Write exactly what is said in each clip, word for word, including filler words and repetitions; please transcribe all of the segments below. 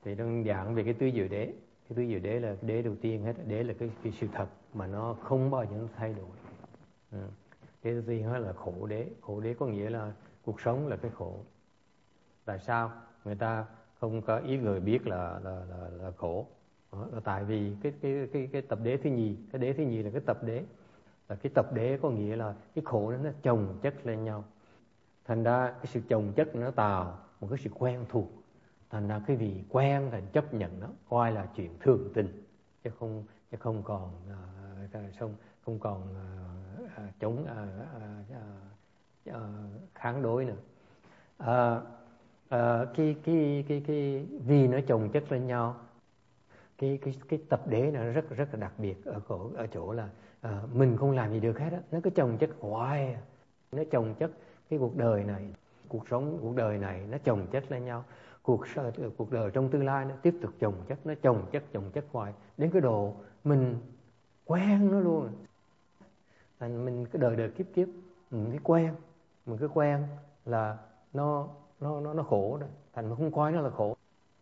Thì đơn giản về cái tứ diệu đế. Cái tứ diệu đế là cái đế đầu tiên hết. Đế là cái, cái sự thật mà nó không bao giờ nó thay đổi. Ừ. Đế đầu tiên hết là khổ đế. Khổ đế có nghĩa là cuộc sống là cái khổ. Tại sao người ta không có ít người biết là là là, là khổ? Đó, là tại vì cái cái cái cái tập đế thứ nhì, cái đế thứ nhì là cái tập đế. Là cái tập đế có nghĩa là cái khổ đó nó chồng chất lên nhau. Thành ra cái sự chồng chất nó tạo một cái sự quen thuộc. Thành ra cái vì quen thì chấp nhận nó, coi là chuyện thường tình, chứ không chứ không còn uh, không không còn uh, uh, chống uh, uh, uh, uh, kháng đối nữa. Uh, uh, cái cái cái cái vì nó chồng chất lên nhau, cái cái cái tập đế nó rất rất là đặc biệt ở chỗ ở chỗ là uh, mình không làm gì được hết á, nó cứ chồng chất hoài, nó chồng chất cái cuộc đời này, cuộc sống cuộc đời này nó chồng chất lên nhau. Cuộc cuộc đời trong tương lai nó tiếp tục chồng chất, nó chồng chất chồng chất hoài đến cái độ mình quen nó luôn. Thành mình cái đời đời kiếp kiếp mình cứ quen, mình cứ quen là nó nó nó nó khổ đó, thành mình không coi nó là khổ.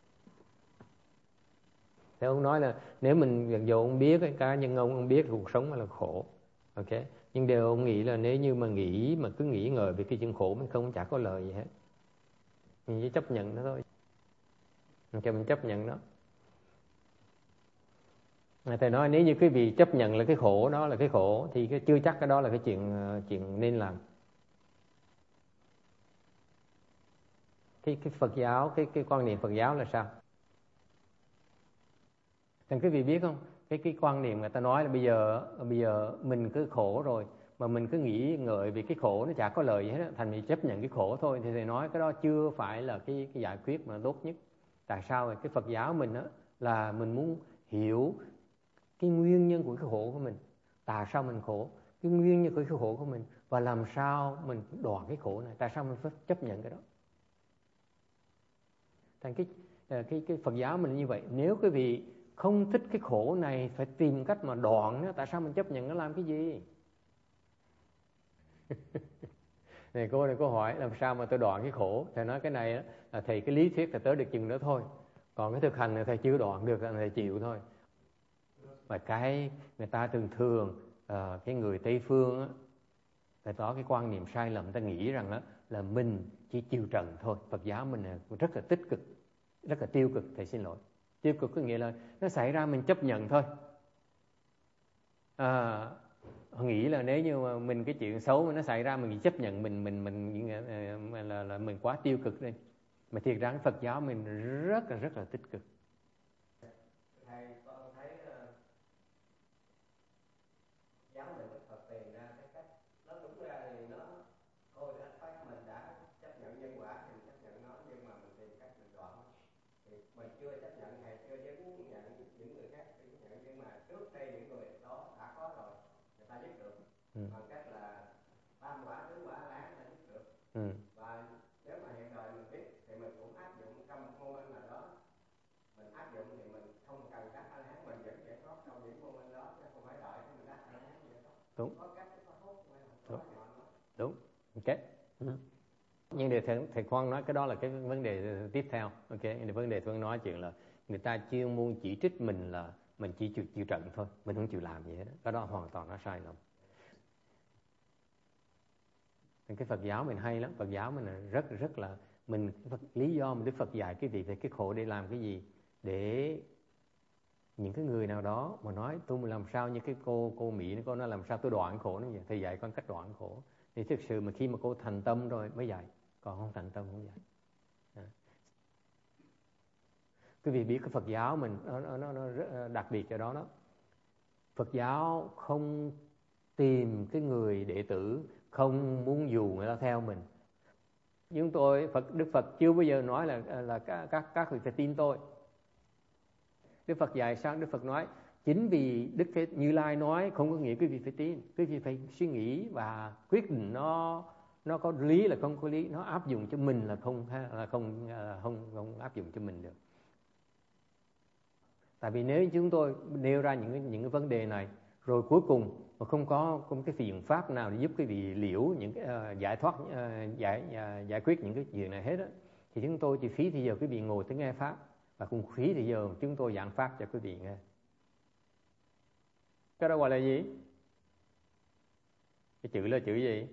Thế ông nói là nếu mình gần dù ông biết cái cá nhân ông ông biết cuộc sống là khổ, ok, nhưng điều ông nghĩ là nếu như mà nghĩ mà cứ nghĩ ngợi về cái chuyện khổ mình không chả có lời gì hết, mình chỉ chấp nhận nó thôi. Ok, mình chấp nhận nó. Thầy nói nếu như quý vị chấp nhận là cái khổ đó là cái khổ thì cái chưa chắc cái đó là cái chuyện chuyện nên làm. Cái cái Phật giáo, cái cái quan niệm Phật giáo là sao? Thằng quý vị biết không? Cái cái quan niệm người ta nói là bây giờ bây giờ mình cứ khổ rồi mà mình cứ nghĩ ngợi vì cái khổ nó chả có lợi gì hết, thành mình chấp nhận cái khổ thôi, thì thầy nói cái đó chưa phải là cái cái giải quyết mà tốt nhất. Tại sao? Cái Phật giáo mình đó là mình muốn hiểu cái nguyên nhân của cái khổ của mình, tại sao mình khổ, cái nguyên nhân của cái khổ của mình và làm sao mình đoạn cái khổ này, tại sao mình phải chấp nhận cái đó. Thành cái cái cái Phật giáo mình như vậy. Nếu quý vị không thích cái khổ này phải tìm cách mà đoạn nó, tại sao mình chấp nhận nó làm cái gì? Này cô này cô hỏi làm sao mà tôi đoạn cái khổ? Thầy nói cái này là thầy cái lý thuyết là tới được chừng đó thôi, còn cái thực hành là thầy chưa đoạn được là thầy chịu thôi. Và cái người ta thường thường uh, cái người Tây phương á, người ta có cái quan niệm sai lầm, người ta nghĩ rằng á, là mình chỉ chịu trần thôi. Phật giáo mình là rất là tích cực, rất là tiêu cực. Thầy xin lỗi, tiêu cực có nghĩa là nó xảy ra mình chấp nhận thôi. À, họ nghĩ là nếu như mà mình cái chuyện xấu mà nó xảy ra mình chấp nhận, mình mình mình là là mình quá tiêu cực đi. Mà thiệt ra Phật giáo mình rất là rất là tích cực. Thầy con thấy giáo mình Đức Phật tìm ra cái cách nó đúng ra thì nó thôi đã phải mình đã chấp nhận nhân quả thì mình chấp nhận nó, nhưng mà mình tìm cách mình đoạn thì mình chưa chấp nhận hay chưa dám nhận những người khác chưa chấp nhận, nhưng mà trước đây những người đó đã có rồi, người ta giúp được ừ. bằng cách là tam quả tứ quả lá người ta giúp được ừ. Và nếu mà hiện đời mình biết thì mình cũng áp dụng trong một mô hình nào đó, mình áp dụng thì mình không cần đắc A La Hán, mình vẫn giải thoát trong những mô hình đó, chứ không phải đợi thì mình đắc A La Hán giải thoát. Đúng. Có cách có hút đúng. Đúng. Ok. Ừ. Nhưng để thầy, thầy Khoan nói cái đó là cái vấn đề tiếp theo. Ok. Cái vấn đề tôi nói chuyện là người ta chuyên môn chỉ trích mình là mình chỉ chịu, chịu trận thôi, mình không chịu làm gì hết. Cái đó hoàn toàn nó sai lầm. Cái Phật giáo mình hay lắm, Phật giáo mình là rất rất là mình Phật, lý do mình Đức Phật dạy cái vị về cái khổ để làm cái gì? Để những cái người nào đó mà nói tôi làm sao như cái cô cô Mỹ cô nói làm sao tôi đoạn khổ nó vậy, thì dạy con cách đoạn khổ. Thì thực sự mà khi mà cô thành tâm rồi mới dạy, còn không thành tâm không dạy. À. Quý vị biết cái Phật giáo mình nó, nó, nó, nó rất đặc biệt cho đó đó. Phật giáo không tìm cái người đệ tử, không muốn dù người ta theo mình. Nhưng tôi Phật Đức Phật chưa bao giờ nói là là các các các vị phải tin tôi. Đức Phật dạy sao? Đức Phật nói chính vì Đức Thế Như Lai nói không có nghĩa quý vị phải tin, quý vị phải suy nghĩ và quyết định nó nó có lý là không có lý, nó áp dụng cho mình là không là không là không không áp dụng cho mình được. Tại vì nếu chúng tôi nêu ra những cái, những cái vấn đề này rồi cuối cùng mà không có không cái biện pháp nào để giúp quý vị liễu những cái uh, giải thoát uh, giải uh, giải quyết những cái chuyện này hết á, thì chúng tôi chỉ phí thì giờ quý vị ngồi tới nghe pháp Và cũng phí thì giờ chúng tôi giảng pháp cho quý vị nghe. Cái đó gọi là gì? Cái chữ là chữ gì?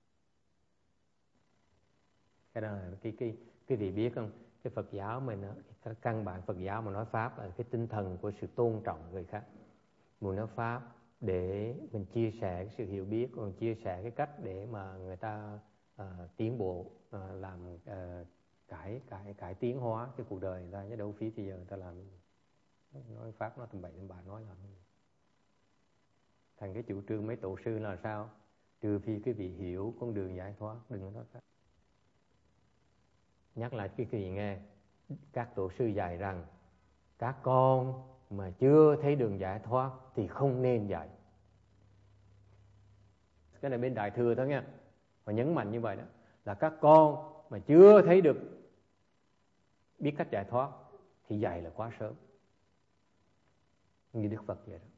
Cái đó là cái cái cái vị biết không? Cái Phật giáo mình đó, cái căn bản Phật giáo mà nói pháp là cái tinh thần của sự tôn trọng người khác. Muốn nói pháp để mình chia sẻ cái sự hiểu biết, còn chia sẻ cái cách để mà người ta uh, tiến bộ, uh, làm uh, cải cải cải tiến hóa cái cuộc đời người ta, chứ đâu phí thì giờ người ta làm nói pháp nó tầm bậy tầm bạ nói làm gì. Thành cái chủ trương mấy tổ sư là sao? Trừ phi cái vị hiểu con đường giải thoát, đừng có nói pháp. Nhắc lại cái kỳ nghe, các tổ sư dạy rằng các con mà chưa thấy đường giải thoát thì không nên dạy. Cái này bên Đại Thừa thôi nha, và nhấn mạnh như vậy đó, là các con mà chưa thấy được biết cách giải thoát thì dạy là quá sớm, như Đức Phật vậy đó.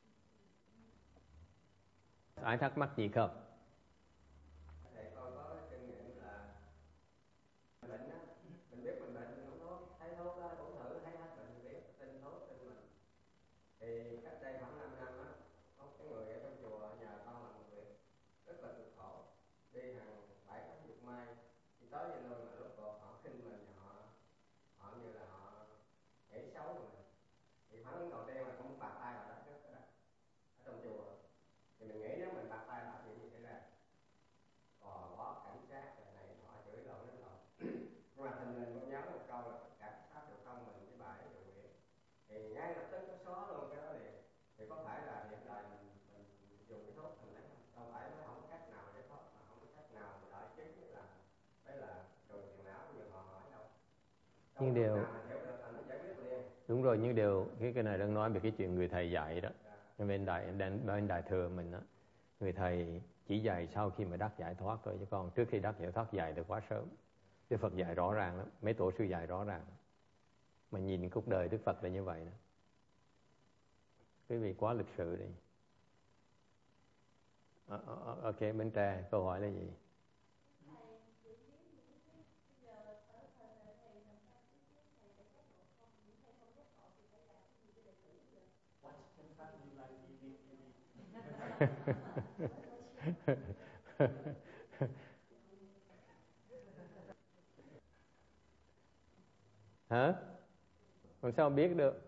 Ai thắc mắc gì không? Thầy con có cái kinh nghiệm là bệnh á, mình biết mình bệnh mình không có thấy thuốc á, cũng thử thấy hết bệnh biết tin thuốc tin mình. Thì cách đây khoảng năm năm á, có cái người ở trong chùa nhờ con làm một việc rất là cực khổ, đi hàng bảy tám chục mai, đi tới vậy luôn mà lúc cuộc họ khinh mình, họ họ như là họ nghĩ xấu của mình. Thì phản ứng đầu tiên là không muốn bạc tay vào đất trước đó ở trong chùa. Thì mình nghĩ nếu mình bạc tay vào chuyện gì xảy ra? Cò bó cảnh sát này, này họ chửi lộn đến lộn. Nhưng mà thình lình con nhớ một câu là tất cả các pháp đều không mình với bà ấy đều nguyện. Thì ngay lập tức nó xóa luôn cái đó liền. Thì có phải là hiện đời mình, mình dùng cái thuốc mình lấy không? Đâu phải nó không có cách nào để thoát, mà không có cách nào mà đợi chứng như là đấy là rồi tiền não như họ hỏi đâu. Đâu Nhưng điều đúng rồi, nhưng điều cái cái này đang nói về cái chuyện người thầy dạy đó. Dạ. Bên đại bên, bên đại thừa mình đó, người thầy chỉ dạy sau khi mà đắc giải thoát thôi, chứ còn trước khi đắc giải thoát dạy được quá sớm. Đức Phật dạy rõ ràng lắm, mấy tổ sư dạy rõ ràng lắm. Mà nhìn cuộc đời Đức Phật là như vậy đó. Quý vị quá lịch sự đi. À, ok, bên Trà câu hỏi là gì? Hả? Làm sao biết được?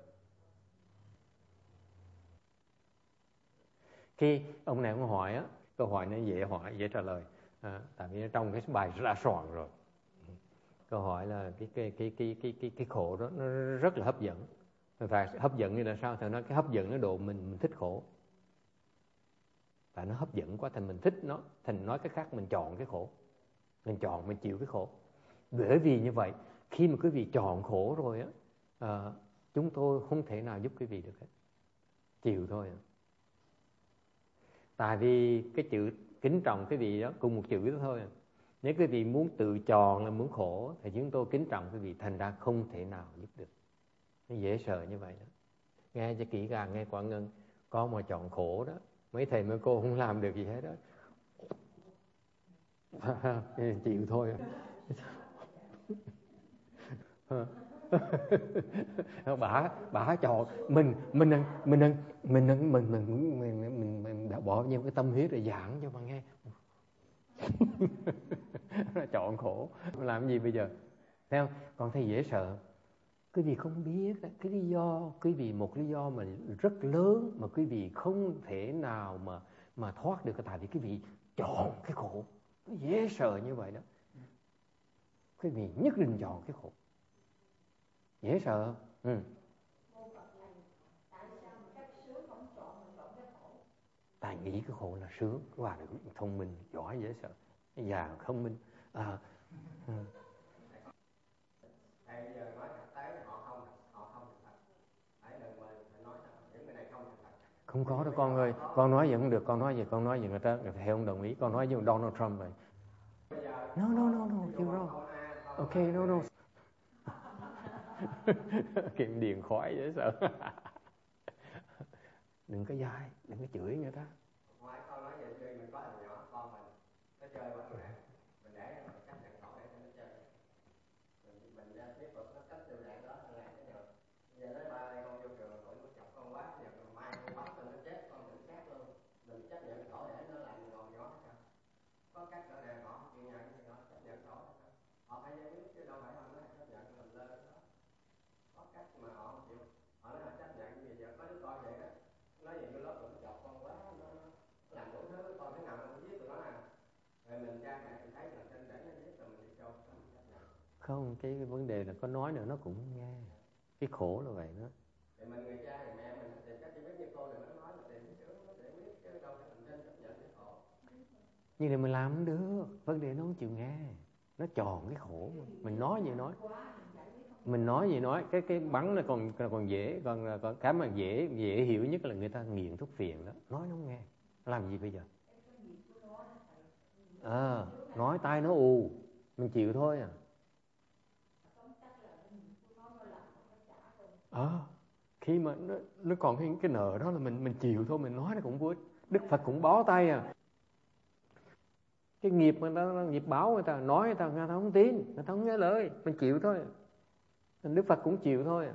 Khi ông này ông hỏi á, câu hỏi nó dễ hỏi, dễ trả lời. À, tại vì trong cái bài đã soạn rồi. Câu hỏi là cái cái cái cái cái cái cái khổ đó nó rất là hấp dẫn. Và hấp dẫn như là sao? Thầy nói cái hấp dẫn nó độ mình mình thích khổ. Và nó hấp dẫn quá thành mình thích nó, thành nói cái khác mình chọn cái khổ. Mình chọn mình chịu cái khổ. Bởi vì như vậy, khi mà quý vị chọn khổ rồi á, à, chúng tôi không thể nào giúp quý vị được hết. Chịu thôi à. Tại vì cái chữ kính trọng quý vị đó cùng một chữ đó thôi à. Nếu quý vị muốn tự chọn là muốn khổ thì chúng tôi kính trọng quý vị, thành ra không thể nào giúp được. Nó dễ sợ như vậy đó. Nghe cho kỹ càng, nghe Quảng Ngân, con mà chọn khổ đó, mấy thầy mấy cô không làm được gì hết đó. Chịu thôi à. bà bà chọn mình mình mình mình mình mình mình mình mình mình mình đã bỏ nhiều cái tâm huyết để giảng cho bà nghe. Chọn khổ làm gì bây giờ? Thấy không? Còn thấy dễ sợ. Quý vị không biết cái lý do, quý vị một lý do mà rất lớn mà quý vị không thể nào mà mà thoát được, tại vì quý vị chọn cái khổ. Nó dễ sợ như vậy đó. Quý vị nhất định chọn cái khổ. Dễ sợ. Ừ. Tại nghĩ cái khổ là sướng, và là thông minh, giỏi, dễ sợ. Già không minh. À, ừ. Thầy bây giờ nói thật tế họ không họ không thật. Phải đừng mà phải nói thật, những người này không thật. Không có đâu con ơi, con nói gì không được, con nói gì, con nói gì người ta, người ta không đồng ý, con nói như Donald Trump vậy. No, no, no, no, you're wrong. Ok, no, no. Kiệm điện khói dễ sợ. Đừng có dai, đừng có chửi người ta. Ngoài con nói vậy chơi mình có thằng nhỏ con mình nó chơi quá mẹ mình để mình cách nhận cậu để cho nó chơi mình mình tiếp tục nó cách tiêu đạn đó là cái giờ nói ba đây con vô trường tụi nó chọc con quá, giờ con mai con bấm lên nó chết con tự sát luôn, mình chấp nhận khổ để nó làm ngồi nhỏ hết sao? Có cách đó để họ chịu nhận thì họ chấp nhận khổ, họ phải giải quyết chứ đâu phải họ nói chấp nhận làm lên đó. Có cách mà họ không chịu, họ nói họ chấp nhận như giờ có đứa con vậy đó, nói gì cái lớp tụi nó chọc con quá, nó làm đủ thứ, con thế nào nó cũng giết tụi nó à. Rồi mình cha mẹ mình thấy là trên để nó giết rồi mình đi cho nó chấp nhận. Không, cái, cái vấn đề là có nói nữa nó cũng nghe. Cái khổ là vậy đó. Thì mình người cha, người mẹ mình tìm cách giải quyết như cô này nó nói là tìm cái sướng nó giải quyết chứ đâu phải mình trên chấp nhận cái khổ. Nhưng mà mình làm không được, vấn đề nó không chịu nghe. Nó tròn cái khổ mà. Mình nói gì nói. Mình nói gì nói, cái cái bắn nó còn còn dễ, còn, còn cái mà dễ dễ hiểu nhất là người ta nghiện thuốc phiện đó, nói nó không nghe. Làm gì bây giờ? À, nói tai nó ù, mình chịu thôi à. À, khi mà nó, nó còn cái, cái nợ đó là mình mình chịu thôi, mình nói nó cũng vô ích. Đức Phật cũng bó tay à. Cái nghiệp mà nó, nghiệp báo người ta, nói người ta, người ta không tin, người ta không nghe lời, mình chịu thôi. Đức Phật cũng chịu thôi.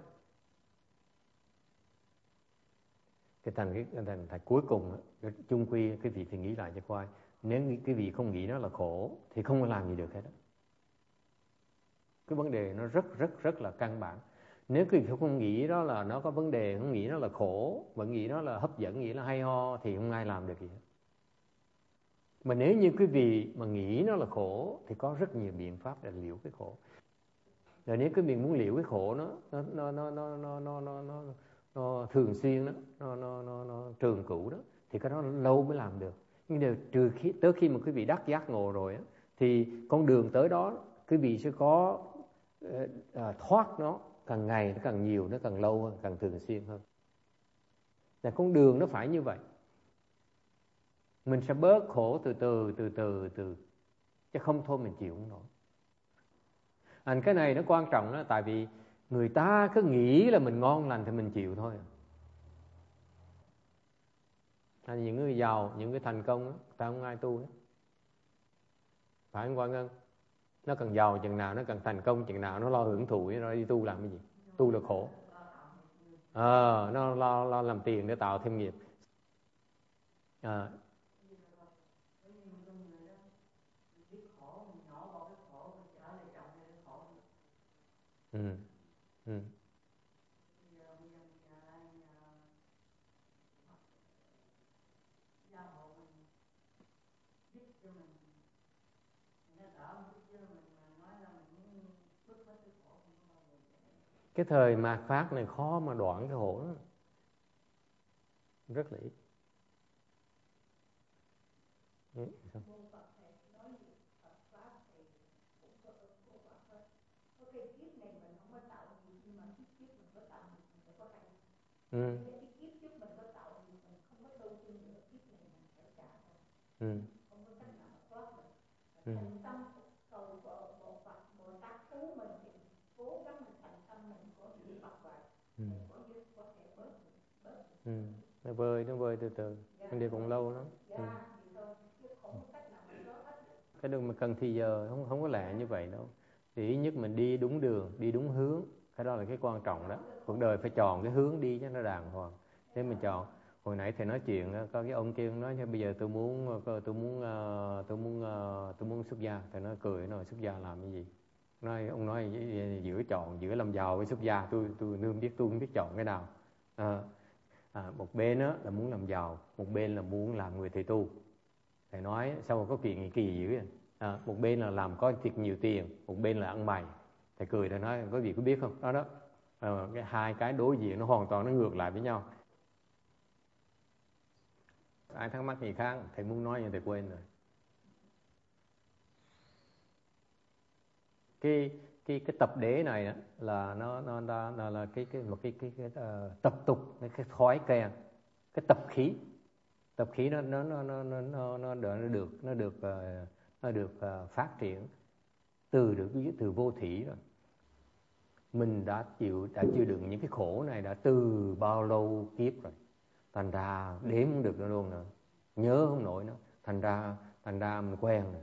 Cái thành cái thành, thành cuối cùng chung quy cái vị thì nghĩ lại cho coi, nếu cái vị không nghĩ nó là khổ thì không có làm gì được hết đó. Cái vấn đề nó rất rất rất là căn bản. Nếu cái vị không nghĩ đó là nó có vấn đề, không nghĩ nó là khổ, vẫn nghĩ nó là hấp dẫn, nghĩ nó hay ho thì không ai làm được gì hết. Mà nếu như quý vị mà nghĩ nó là khổ thì có rất nhiều biện pháp để liễu cái khổ. Rồi nếu quý vị muốn liễu cái khổ nó nó nó nó nó nó nó nó, nó, nó thường xuyên đó, nó nó nó, nó trường cửu đó thì cái đó lâu mới làm được. Nhưng đều trừ khi tới khi mà quý vị đắc giác ngộ rồi á thì con đường tới đó quý vị sẽ có uh, uh, thoát nó càng ngày nó càng nhiều, nó càng lâu hơn, càng thường xuyên hơn. Là con đường nó phải như vậy. Mình sẽ bớt khổ từ từ từ từ từ chứ không thôi mình chịu không nổi. Anh cái này nó quan trọng đó, tại vì người ta cứ nghĩ là mình ngon lành thì mình chịu thôi. À, những người giàu, những người thành công đó, ta không ai tu đó. Phải không Quang Ngân? Nó càng giàu chừng nào, nó càng thành công chừng nào, nó lo hưởng thụ, nó đi tu làm cái gì? Tu là khổ. Ờ, à, nó lo, lo làm tiền để tạo thêm nghiệp. À. Ừ. Ừ. Cái thời mạt Pháp này khó mà đoạn cái khổ đó. Rất là ít. Ừ. Ừ. Ừ. Ừ. Ừ. Ừ. Nó vơi, nó vơi từ từ, nhưng đi cũng lâu lắm. Ừ. Cái đường mà cần thì giờ không không có lẽ như vậy đâu. Thì ít nhất mình đi đúng đường, đi đúng hướng, cái đó là cái quan trọng đó. Cuộc đời phải chọn cái hướng đi cho nó đàng hoàng. Thế mình chọn. Hồi nãy thầy nói chuyện có cái ông kia nói bây giờ tôi muốn tôi muốn tôi muốn tôi muốn xuất gia, thầy nói cười nói xuất gia làm cái gì? Nói ông nói giữa chọn giữa làm giàu với xuất gia, tôi tôi nương biết tôi không biết chọn cái nào. À, à, một bên đó là muốn làm giàu, một bên là muốn làm người thầy tu. Thầy nói sao mà có chuyện gì kỳ dữ vậy? À, một bên là làm có thiệt nhiều tiền, một bên là ăn mày. Thầy cười, thầy nói có gì có biết không? Đó đó, à, cái hai cái đối diện nó hoàn toàn nó ngược lại với nhau. Ai thắc mắc gì khác thầy muốn nói nhưng thầy quên rồi. Cái cái cái tập đế này đó, là nó nó là, là, là cái cái một cái cái, cái, cái uh, tập tục, cái thói quen, cái tập khí. Tập khí nó nó nó nó nó nó nó được nó được nó được uh, nó được uh, phát triển từ được từ vô thủy rồi. Mình đã chịu đã chịu đựng những cái khổ này đã từ bao lâu kiếp rồi, thành ra đếm không được nữa luôn nữa, nhớ không nổi nữa, thành ra thành ra mình quen rồi.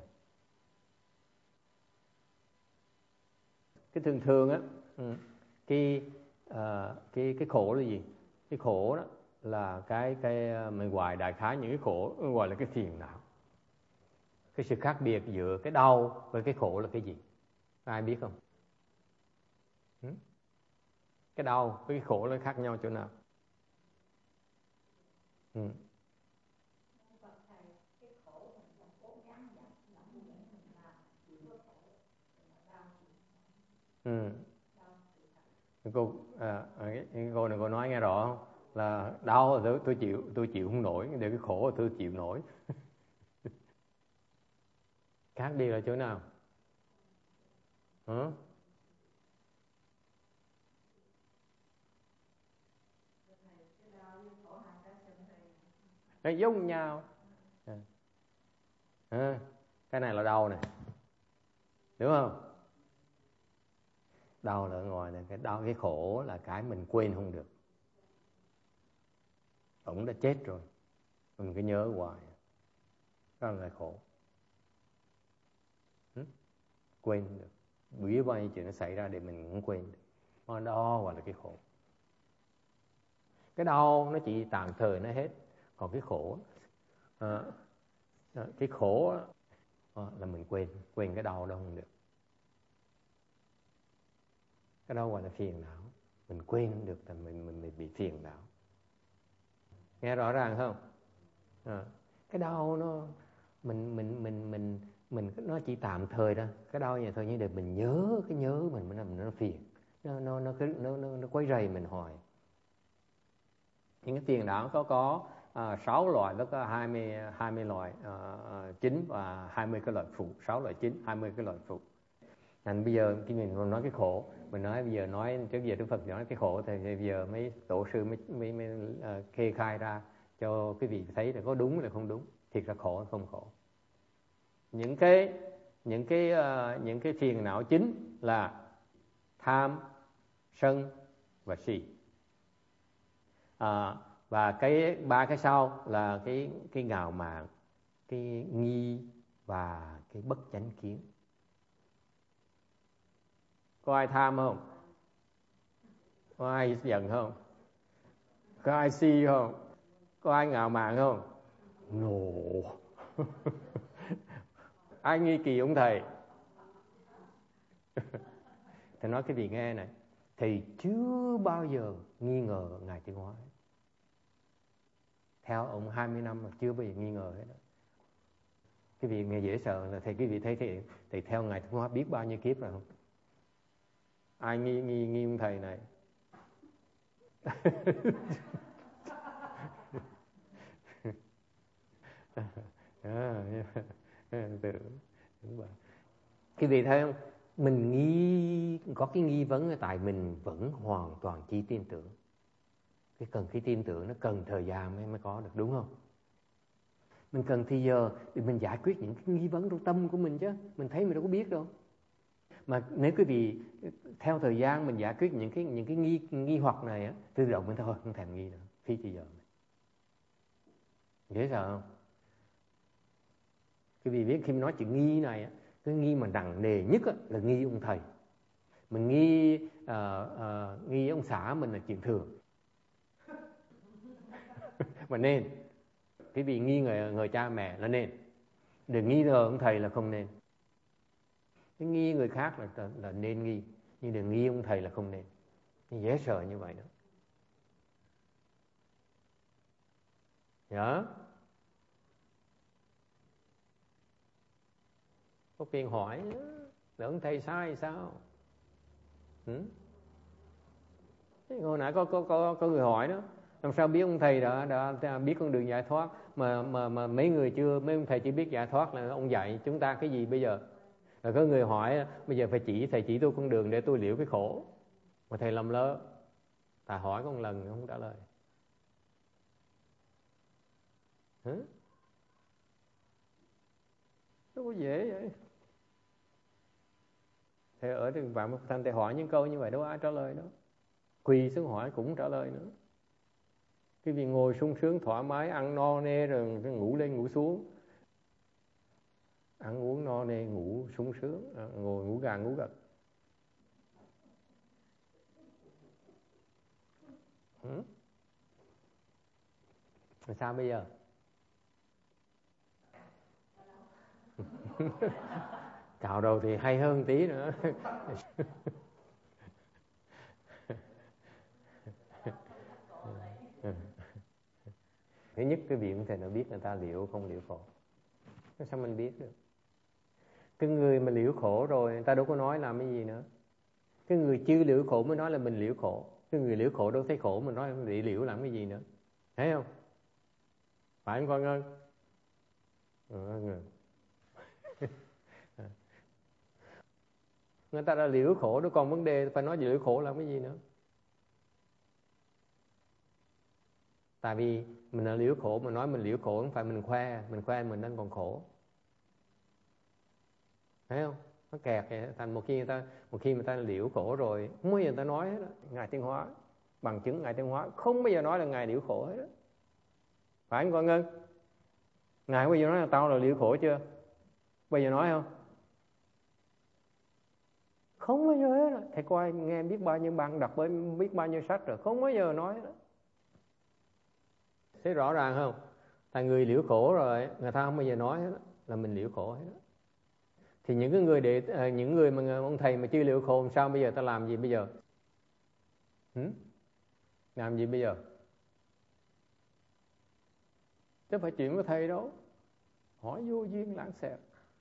Cái thường thường á, cái à, cái cái khổ là gì? Cái khổ đó là cái cái mình gọi đại khái những cái khổ gọi là cái phiền não. Cái sự khác biệt giữa cái đau với cái khổ là cái gì? Ai biết không? Ừ? Cái đau với cái khổ nó khác nhau chỗ nào? Ừ. Ừ. Cô à, cái, cái cô này cô nói nghe rõ không? Là đau tôi, tôi chịu tôi chịu không nổi, để cái khổ tôi chịu nổi. Khác đi là chỗ nào? Hả? Nó giống nhau. À. À, cái này là đau này, đúng không? Đau là ở ngoài này, cái đau cái khổ là cái mình quên không được. Ông đã chết rồi, mình cứ nhớ hoài, đó là khổ. Ừ? Quên không được, biết bao nhiêu chuyện nó xảy ra để mình cũng quên được. Đó gọi là cái khổ. Cái đau nó chỉ tạm thời nó hết, còn cái khổ à, cái khổ à, là mình quên quên cái đau đâu không được. Cái đau gọi là phiền não, mình quên không được là mình mình, mình bị phiền não. Nghe rõ ràng không? À, cái đau nó mình mình mình mình mình nó chỉ tạm thời đó. Cái đau vậy thôi, nhưng để mình nhớ cái nhớ mình mới làm nó phiền, nó nó nó nó nó, nó quấy rầy mình hoài. Những cái phiền não có có à, sáu loại, nó có hai mươi hai mươi loại à, chính và hai mươi cái loại phụ, sáu loại chính, hai mươi cái loại phụ. Thành bây giờ khi mình nói cái khổ, mình nói bây giờ nói trước giờ Đức Phật nói cái khổ thì bây giờ mấy tổ sư mới mới, mới uh, kê khai ra cho quý vị thấy là có đúng là không đúng, thiệt là khổ hay không khổ. Những cái những cái uh, những cái phiền não chính là tham, sân và si. À, và cái ba cái sau là cái cái ngạo mạn, cái nghi và cái bất chánh kiến. Có ai tham không? Có ai giận không? Có ai si không? Có ai ngạo mạn không? No. Ai nghi kỳ ông thầy? Thầy nói cái gì nghe này, thầy chưa bao giờ nghi ngờ Ngài Tiến Hóa. Theo ông hai mươi năm mà chưa bao giờ nghi ngờ hết đó. Cái vị nghe dễ sợ là thầy, cái vị thấy thầy, thầy theo Ngài Tiến Hóa biết bao nhiêu kiếp rồi không? Ai nghi nghi nghi ông thầy này? À, cái vị thấy không? Mình nghi, có cái nghi vấn là tại mình vẫn hoàn toàn chỉ tin tưởng. Cái cần cái tin tưởng nó cần thời gian mới mới có được, đúng không? Mình cần thì giờ để mình giải quyết những cái nghi vấn trong tâm của mình chứ. Mình thấy mình đâu có biết đâu. Mà nếu quý vị theo thời gian mình giải quyết những cái những cái nghi nghi hoặc này á, tự động mình thôi không thèm nghi nữa, phi thì giờ. Dễ sợ không? Quý vị biết khi mình nói chuyện nghi này á, cái nghi mà nặng nề nhất á, là nghi ông thầy. Mình nghi uh, uh, nghi ông xã mình là chuyện thường. Mà nên cái vị nghi người người cha mẹ là nên, đừng nghi ngờ ông thầy là không nên. Cái nghi người khác là là nên nghi, nhưng đừng nghi ông thầy là không nên. Nhưng dễ sợ như vậy đó. Nhớ có quyền hỏi là ông thầy sai sao? Ừ? Hồi nãy có có có có người hỏi đó, làm sao biết ông thầy đã đã biết con đường giải thoát mà mà mà mấy người chưa, mấy ông thầy chỉ biết giải thoát là ông dạy chúng ta cái gì bây giờ? Rồi có người hỏi bây giờ phải chỉ thầy chỉ tôi con đường để tôi liễu cái khổ, mà thầy lầm lỡ, ta hỏi con lần không trả lời. Hả? Đâu có dễ vậy. Thầy ở trên Vạn Phật Thành thầy hỏi những câu như vậy đâu ai trả lời đâu. Quỳ xuống hỏi cũng trả lời nữa. Cái vì ngồi sung sướng thoải mái, ăn no nê rồi ngủ lên ngủ xuống, ăn uống no nê ngủ sung sướng, ngồi ngủ gà ngủ gật. Ừ? Rồi sao bây giờ? Cạo đầu thì hay hơn tí nữa. Thứ nhất, cái vị ông thầy nó biết người ta liễu không liễu khổ. Sao mình biết được? Cái người mà liễu khổ rồi người ta đâu có nói làm cái gì nữa. Cái người chưa liễu khổ mới nói là mình liễu khổ. Cái người liễu khổ đâu thấy khổ mà nói bị liễu làm cái gì nữa. Thấy không? Phải không con ơi? Ừ. Người ta đã liễu khổ đó, còn vấn đề phải nói liễu khổ làm cái gì nữa. Tại vì mình là liễu khổ, mà nói mình liễu khổ không phải mình khoe, mình khoe mình đang còn khổ. Thấy không? Nó kẹt vậy. Thành một khi người ta một khi người ta liễu khổ rồi, không bao giờ người ta nói hết đó. Ngài Tiến Hóa, bằng chứng Ngài Tiến Hóa không bao giờ nói là Ngài liễu khổ hết đó. Phải không con Ngân? Ngài không bao giờ nói là tao là liễu khổ chưa? Bao giờ nói không? Không bao giờ hết đó. Thầy coi nghe biết bao nhiêu bạn đọc biết bao nhiêu sách rồi, không bao giờ nói hết đó. Thấy rõ ràng không? Tại người liễu khổ rồi, người ta không bao giờ nói hết đó, là mình liễu khổ hết đó. Thì những cái người để những người mà ông thầy mà chưa liễu khổ, sao bây giờ ta làm gì bây giờ? Hử? Làm gì bây giờ? Chứ phải chuyện của thầy đâu. Hỏi vô duyên lãng xẹt.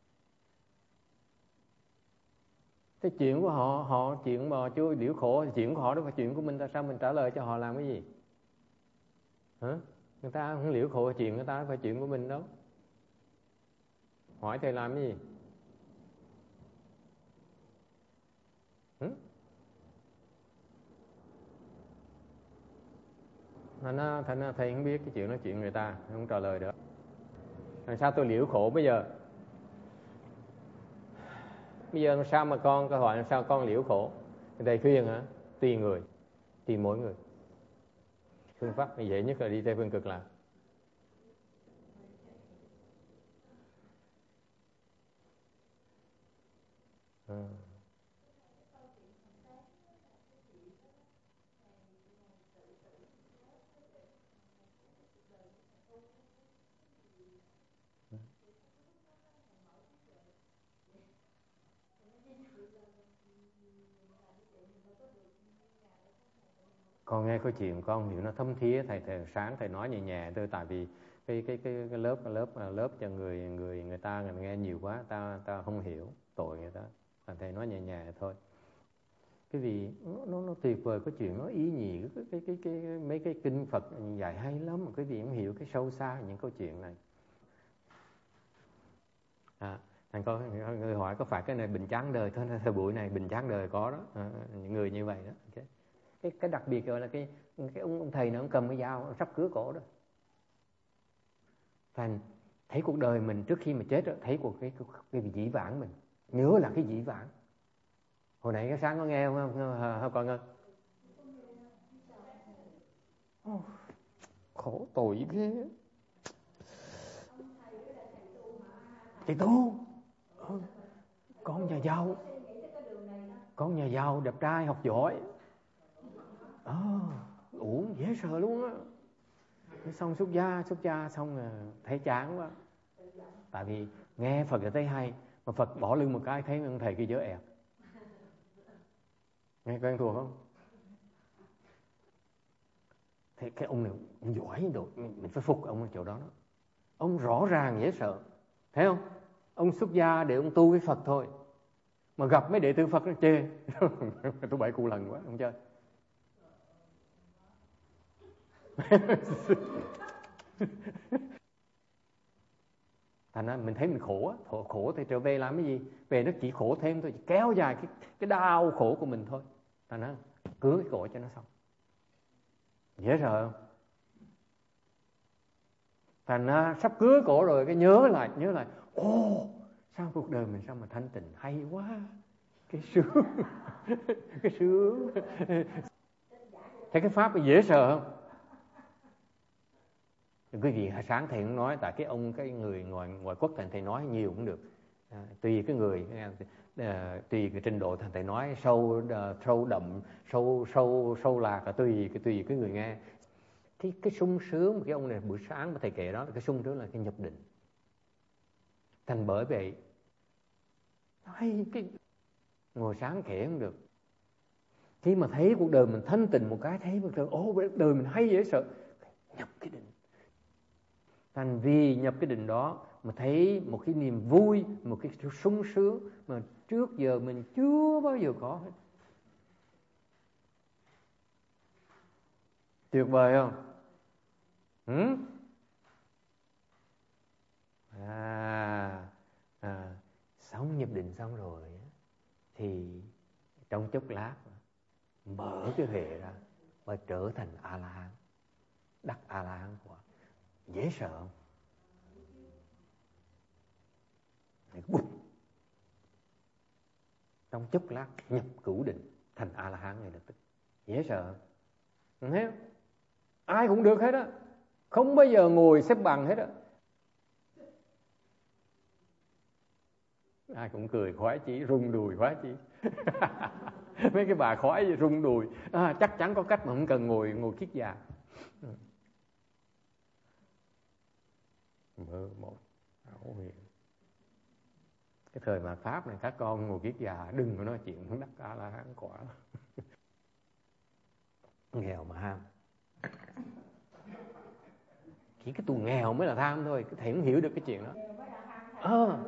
Cái chuyện của họ, họ chuyện mà chưa liễu khổ, chuyện của họ đó phải chuyện của mình, ta sao mình trả lời cho họ làm cái gì? Hả? Người ta không liễu khổ chuyện người ta, phải chuyện của mình đâu. Hỏi thầy làm cái gì? Hử? Thành ra, thành ra thầy không biết cái chuyện đó chuyện người ta, không trả lời được. Làm sao tôi liễu khổ bây giờ? Bây giờ làm sao mà con, câu hỏi làm sao con liễu khổ? Thầy khuyên hả? Tùy người, tùy mỗi người. Phương pháp dễ nhất là đi Tây Phương Cực Lạc. À. Con nghe câu chuyện con hiểu nó thấm thía. Thầy, thầy sáng thầy nói nhẹ nhẹ thôi, tại vì cái cái cái, cái lớp lớp lớp cho người người người ta người nghe nhiều quá, ta ta không hiểu, tội người ta. Thầy nói nhẹ nhẹ thôi. Cái vì nó, nó nó tuyệt vời, cái chuyện nó ý nhị, cái cái cái, cái, cái mấy cái kinh Phật dạy hay lắm mà cái gì cũng hiểu cái sâu xa những câu chuyện này. À, thằng con người hỏi có phải cái này bình chán đời thôi, thời buổi này bình chán đời có đó, à, những người như vậy đó. Okay. Cái cái đặc biệt rồi là cái cái ông, ông thầy nó ông cầm cái dao ông sắp cứa cổ đó. Thành thấy cuộc đời mình trước khi mà chết đó, thấy cuộc cái cái, cái dĩ vãng mình, nhớ là cái dĩ vãng. Hồi nãy cái sáng có nghe không không, không con ơi? Oh, khổ tội ghê. Thầy tu, ừ, con nhà giàu, con nhà giàu đẹp trai học giỏi, à, uổng dễ sợ luôn á. Xong xuất gia xuất gia xong rồi thấy chán quá, tại vì nghe Phật thì thấy hay, mà Phật bỏ lưng một cái thấy ông thầy kia dở ẹt. Nghe quen thuộc không? Thế cái ông này ông giỏi rồi, mình phải phục ông ở chỗ đó đó. Ông rõ ràng dễ sợ, thấy không? Ông xuất gia để ông tu với Phật thôi, mà gặp mấy đệ tử Phật nó chê. Tôi bảy cụ lần quá, không chơi. Thành ra mình thấy mình khổ, khổ, khổ thì trở về làm cái gì? Về nó chỉ khổ thêm thôi, chỉ kéo dài cái, cái đau khổ của mình thôi. Thành ra cứa cái cổ cho nó xong. Dễ sợ không? Thành ra sắp cứa cổ rồi, cái nhớ lại, nhớ lại, ô, sao cuộc đời mình sao mà thanh tịnh hay quá, cái sướng, cái sướng. Thấy cái pháp dễ sợ không? Quý vị sáng thầy cũng nói, tại cái ông cái người ngoài ngoại quốc thầy, thầy nói nhiều cũng được. À, tùy cái người, à, tùy cái trình độ, thầy thầy nói sâu uh, sâu đậm, sâu sâu sâu lạc là tùy cái tùy cái người nghe. Cái cái sung sướng, cái ông này buổi sáng mà thầy kể đó, cái sung sướng là cái nhập định. Thành bởi vậy hay cái ngồi sáng kể không được. Khi mà thấy cuộc đời mình thanh tịnh một cái, thấy một trời, ô đời mình hay dễ sợ, nhập cái định. Thành vì nhập cái định đó mà thấy một cái niềm vui, một cái sung sướng mà trước giờ mình chưa bao giờ có hết. Tuyệt vời không? Ừ? À, à, sống nhập định xong rồi thì trong chốc lát mở cái huệ ra và trở thành A-la-hán, đắc A-la-hán quả. Dễ sợ không? Trong chốc lát nhập cửu định thành A-la-hán ngay lập tức. Dễ sợ không? Thấy không? Ai cũng được hết á, không bao giờ ngồi xếp bằng hết á. Ai cũng cười khoái chí, rung đùi khoái chí. Mấy cái bà khoái gì rung đùi, à, chắc chắn có cách mà không cần ngồi ngồi kiết già. Mơ một hảo huyền. Cái thời mà Pháp này các con ngồi kiết già đừng có nói chuyện không đắc A-la-hán quả. Nghèo mà ham. Chỉ cái tù nghèo mới là tham thôi, thầy không hiểu được cái chuyện đó. Ờ.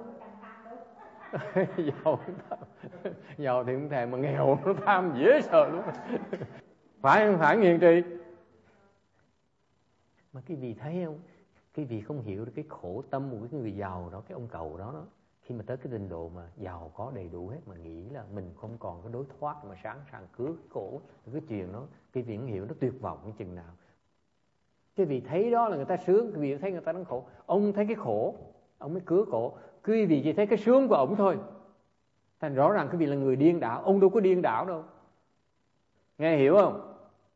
giàu giàu thì không thèm, mà nghèo nó tham dễ sợ luôn. Phải không phải Nghiền Trì? Mà cái vị thấy không, cái vị không hiểu được cái khổ tâm của cái người giàu đó, cái ông cầu đó đó, khi mà tới cái trình độ mà giàu có đầy đủ hết mà nghĩ là mình không còn cái đối thoát mà sáng sàng cướp khổ, cái chuyện đó cái vị không hiểu nó tuyệt vọng như chừng nào. Cái vị thấy đó là người ta sướng, cái vị thấy người ta đang khổ, ông thấy cái khổ ông mới cứa khổ, cái vị chỉ thấy cái sướng của ông thôi. Thành rõ ràng cái vị là người điên đảo, ông đâu có điên đảo đâu. Nghe hiểu không?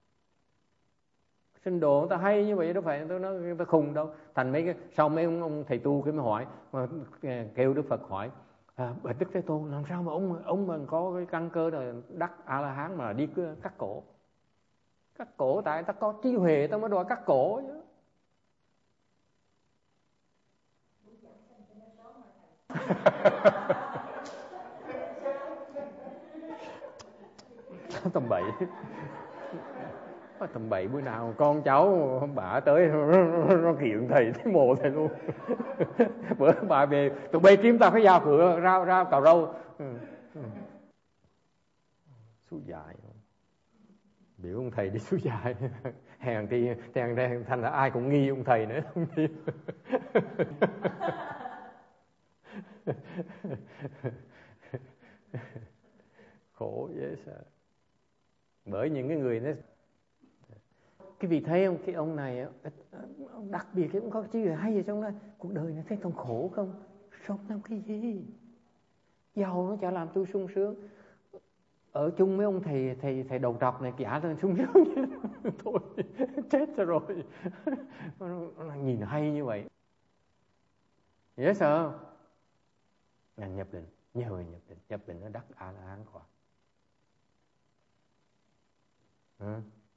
Sinh đồ người ta hay như vậy đâu phải tôi nói người ta khùng đâu. Thành mấy cái sau mấy ông, ông thầy tu cái mới hỏi, mà kêu Đức Phật hỏi, à, bạch Đức Thế Tôn làm sao mà ông ông mà có cái căn cơ là đắc A-la-hán mà đi cắt cổ? Cắt cổ tại ta có trí huệ ta mới đòi cắt cổ chứ. Tầm bậy. Tầm bậy bữa nào con cháu bà tới nó kiện thầy thấy mồ thầy luôn. Bữa bà về tụi bay kiếm tao cái dao cửa rau rau cào râu. Ừ. Ừ. Số dài biểu ông thầy đi số dài. Hèn thì hèn đen thành là ai cũng nghi ông thầy nữa. Khổ dễ sợ. Bởi những cái người nó, cái vị thấy không, cái ông này đặc biệt cái cũng có chi hay gì trong đó, cuộc đời này thấy không khổ không, sống làm cái gì, giàu nó chả làm tôi sung sướng, ở chung với ông thầy thầy thầy đầu trọc này chả là sung sướng. Thôi chết rồi. Nó nhìn hay như vậy dễ sợ không? Ngành nhập định, nhiều người nhập định, nhập định nó đắc A-la-hán quả. Ừ.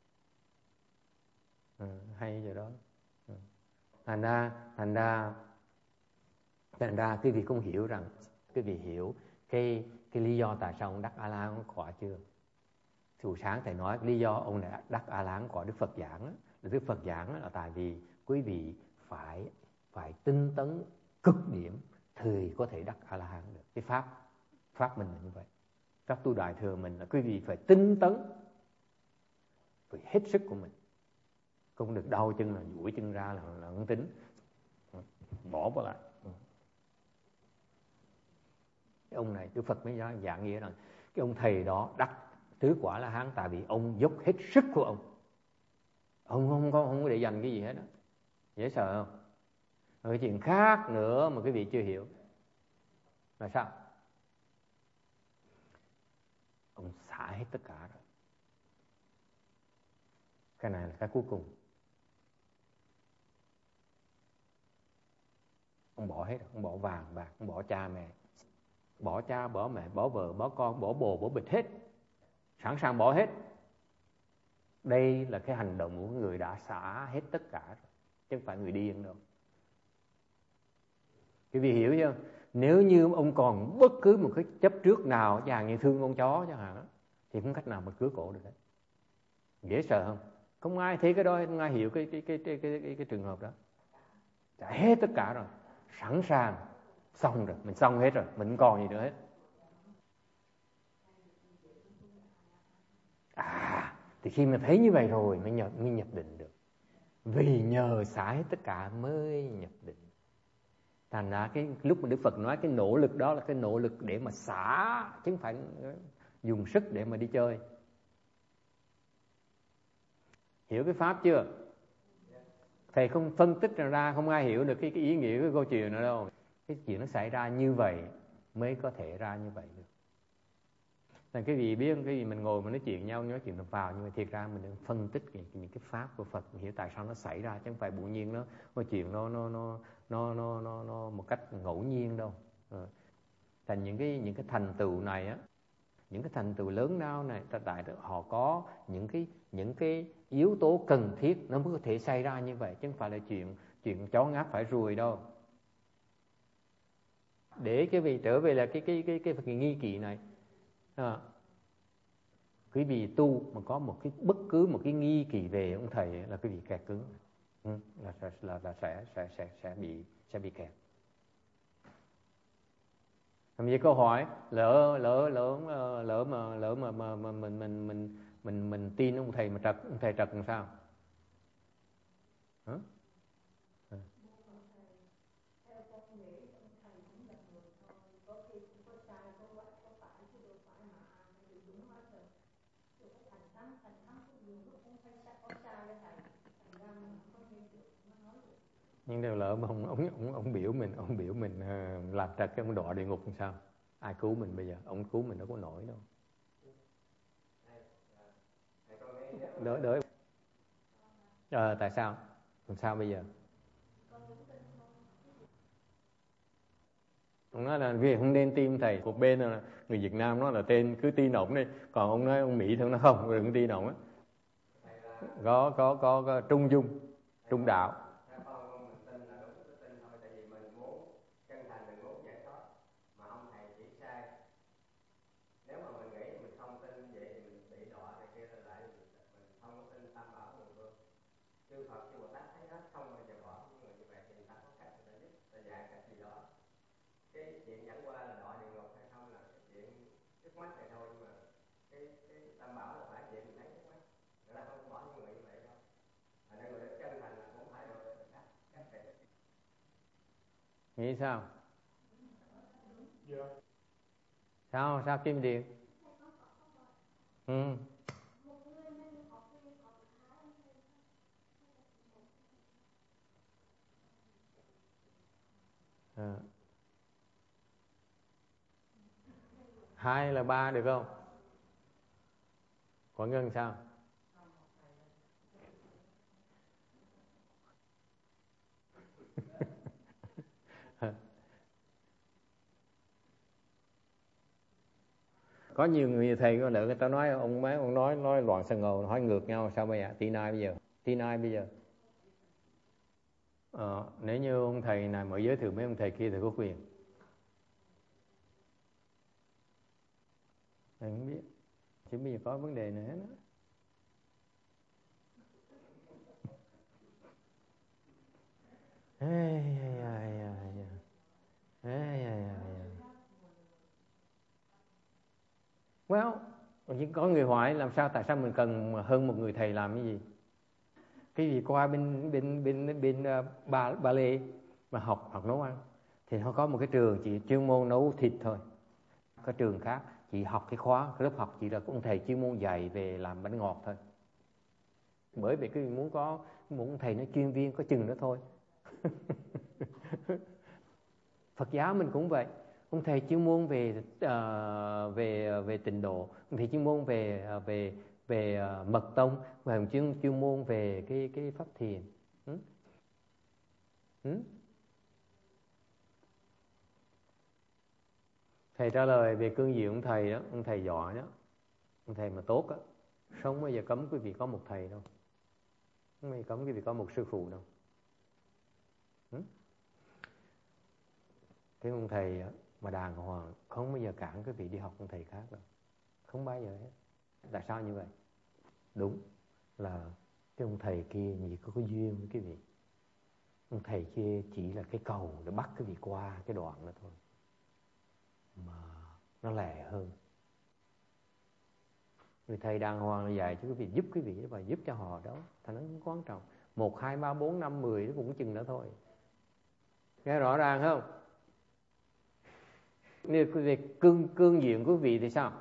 Ừ, hay rồi đó. Ừ. Thành ra, thành ra, thành ra cái vị không hiểu rằng, cái vị hiểu cái cái lý do tại sao ông đắc A-la-hán quả chưa? Thì sáng thầy nói lý do ông này đắc A-la-hán quả Đức Phật giảng đó, Đức Phật giảng là tại vì quý vị phải phải tinh tấn cực điểm thì có thể đắc A-la-hán được. Cái pháp pháp mình là như vậy. Pháp tu Đại Thừa mình là quý vị phải tinh tấn, phải hết sức của mình. Không được đau chân là duỗi chân ra là, là không tính, bỏ vào lại. Cái ông này Đức Phật mới giảng nghĩa rằng cái ông thầy đó đắc tứ quả La Hán tại vì ông dốc hết sức của ông. Ông không có không có để dành cái gì hết đó. Dễ sợ không? Rồi cái chuyện khác nữa mà quý vị chưa hiểu là sao? Ông xả hết tất cả rồi. Cái này là cái cuối cùng. Ông bỏ hết, ông bỏ vàng bạc, ông bỏ cha mẹ, bỏ cha, bỏ mẹ, bỏ vợ, bỏ con, bỏ bồ, bỏ bịch hết, sẵn sàng bỏ hết. Đây là cái hành động của người đã xả hết tất cả rồi, chứ không phải người điên đâu. Quý vị hiểu chưa? Nếu như ông còn bất cứ một cái chấp trước nào, chẳng hạn như thương con chó chẳng hạn, thì không cách nào mà cứa cổ được đấy. Dễ sợ không? Không ai thấy cái đó, không ai hiểu cái cái cái cái cái, cái, cái trường hợp đó. Đã hết tất cả rồi, sẵn sàng, xong rồi, mình xong hết rồi, mình không còn gì nữa hết. À, thì khi mà thấy như vậy rồi mới nhập, mới nhập định được. Vì nhờ xả hết tất cả mới nhập định. Thành ra cái lúc mà Đức Phật nói cái nỗ lực đó là cái nỗ lực để mà xả, chứ không phải dùng sức để mà đi chơi. Hiểu cái pháp chưa? Thầy không phân tích ra, không ai hiểu được cái, cái ý nghĩa cái câu chuyện nữa đâu. Cái chuyện nó xảy ra như vậy mới có thể ra như vậy được. Thành cái vị biết, cái gì mình ngồi mà nói chuyện nhau, nói chuyện vào, nhưng mà thiệt ra mình đang phân tích những, những cái pháp của Phật, mình hiểu tại sao nó xảy ra, chứ không phải bỗng nhiên nó câu chuyện nó nó nó nó nó nó, nó một cách ngẫu nhiên đâu. Ừ. Thành những cái những cái thành tựu này á, những cái thành tựu lớn lao này, tại họ có những cái những cái yếu tố cần thiết nó mới có thể xảy ra như vậy, chứ không phải là chuyện chuyện chó ngáp phải ruồi đâu. Để cái vị trở về là cái cái cái cái, cái, cái nghi kỵ này. À, quý vị tu mà có một cái bất cứ một cái nghi kỳ về ông thầy ấy, là quý vị kẹt cứng, ừ, là, là là là sẽ sẽ sẽ sẽ bị sẽ bị kẹt. Làm gì câu hỏi lỡ lỡ lỡ lỡ mà lỡ mà mà, mà mình mình mình mình mình tin ông thầy mà trật, ông thầy trật làm sao? Hả? À. Nhưng nếu lỡ mà ông ông ông, ông biểu mình ông biểu mình uh, làm trật cái ông đọa địa ngục làm sao? Ai cứu mình bây giờ? Ông cứu mình đâu có nổi đâu. Đỡ đỡ. Ờ, tại sao? Làm sao bây giờ? Ông nói là vì không nên tin thầy. Một bên là người Việt Nam nói là tên cứ tin ổng đi, còn ông nói ông Mỹ thì nó không, đừng tin ổng á. Có có có, có trung dung, trung đạo. Nghĩ sao? Sao sao Kim Điền? Ừ. À. Hai là ba được không? Còn Ngân sao? Có nhiều người thầy có lỡ người ta nói ông mấy ông nói nói loạn sân ngầu, nói ngược nhau, sao bây giờ? Tin ai bây giờ? Tin ai bây giờ? Ờ, nếu như ông thầy này mới giới thiệu mấy ông thầy kia thì có quyền. Thầy không biết, chứ bây giờ có vấn đề nữa đó. Ê, ê, ê, ê, ê, ê, ê. Well, chỉ có người hỏi làm sao, tại sao mình cần hơn một người thầy làm cái gì? Cái gì qua bên bên bên bên uh, ba ba lê mà học học nấu ăn thì nó có một cái trường chỉ chuyên môn nấu thịt thôi. Có trường khác chỉ học cái khóa, cái lớp học chỉ là ông thầy chuyên môn dạy về làm bánh ngọt thôi. Bởi vì cái muốn có muốn thầy nó chuyên viên có chừng đó thôi. Phật giáo mình cũng vậy. Ông thầy chuyên môn về uh, về về tịnh độ, ông thầy chuyên môn về về về uh, mật tông, và ông chuyên chuyên môn về cái cái pháp thiền. Ừ? Ừ? Thầy trả lời về cương vị ông thầy đó, ông thầy giỏi đó, ông thầy mà tốt á, không bao giờ cấm quý vị có một thầy đâu, không bao giờ cấm quý vị có một sư phụ đâu. Ừ? Cái ông thầy mà đàng hoàng không bao giờ cản quý vị đi học ông thầy khác đâu, không bao giờ hết. Tại sao như vậy? Đúng là cái ông thầy kia chỉ có cái duyên với quý vị, ông thầy kia chỉ là cái cầu để bắt quý vị qua cái đoạn đó thôi, mà nó lẹ hơn. Người thầy đàng hoàng là dạy cho quý vị, giúp quý vị và giúp cho họ đó, thành nó cũng quan trọng. Một, hai, ba, bốn, năm, mười nó cũng chừng đó thôi. Nghe rõ ràng không? Nếu quý vị cương, cương diện của quý vị thì sao?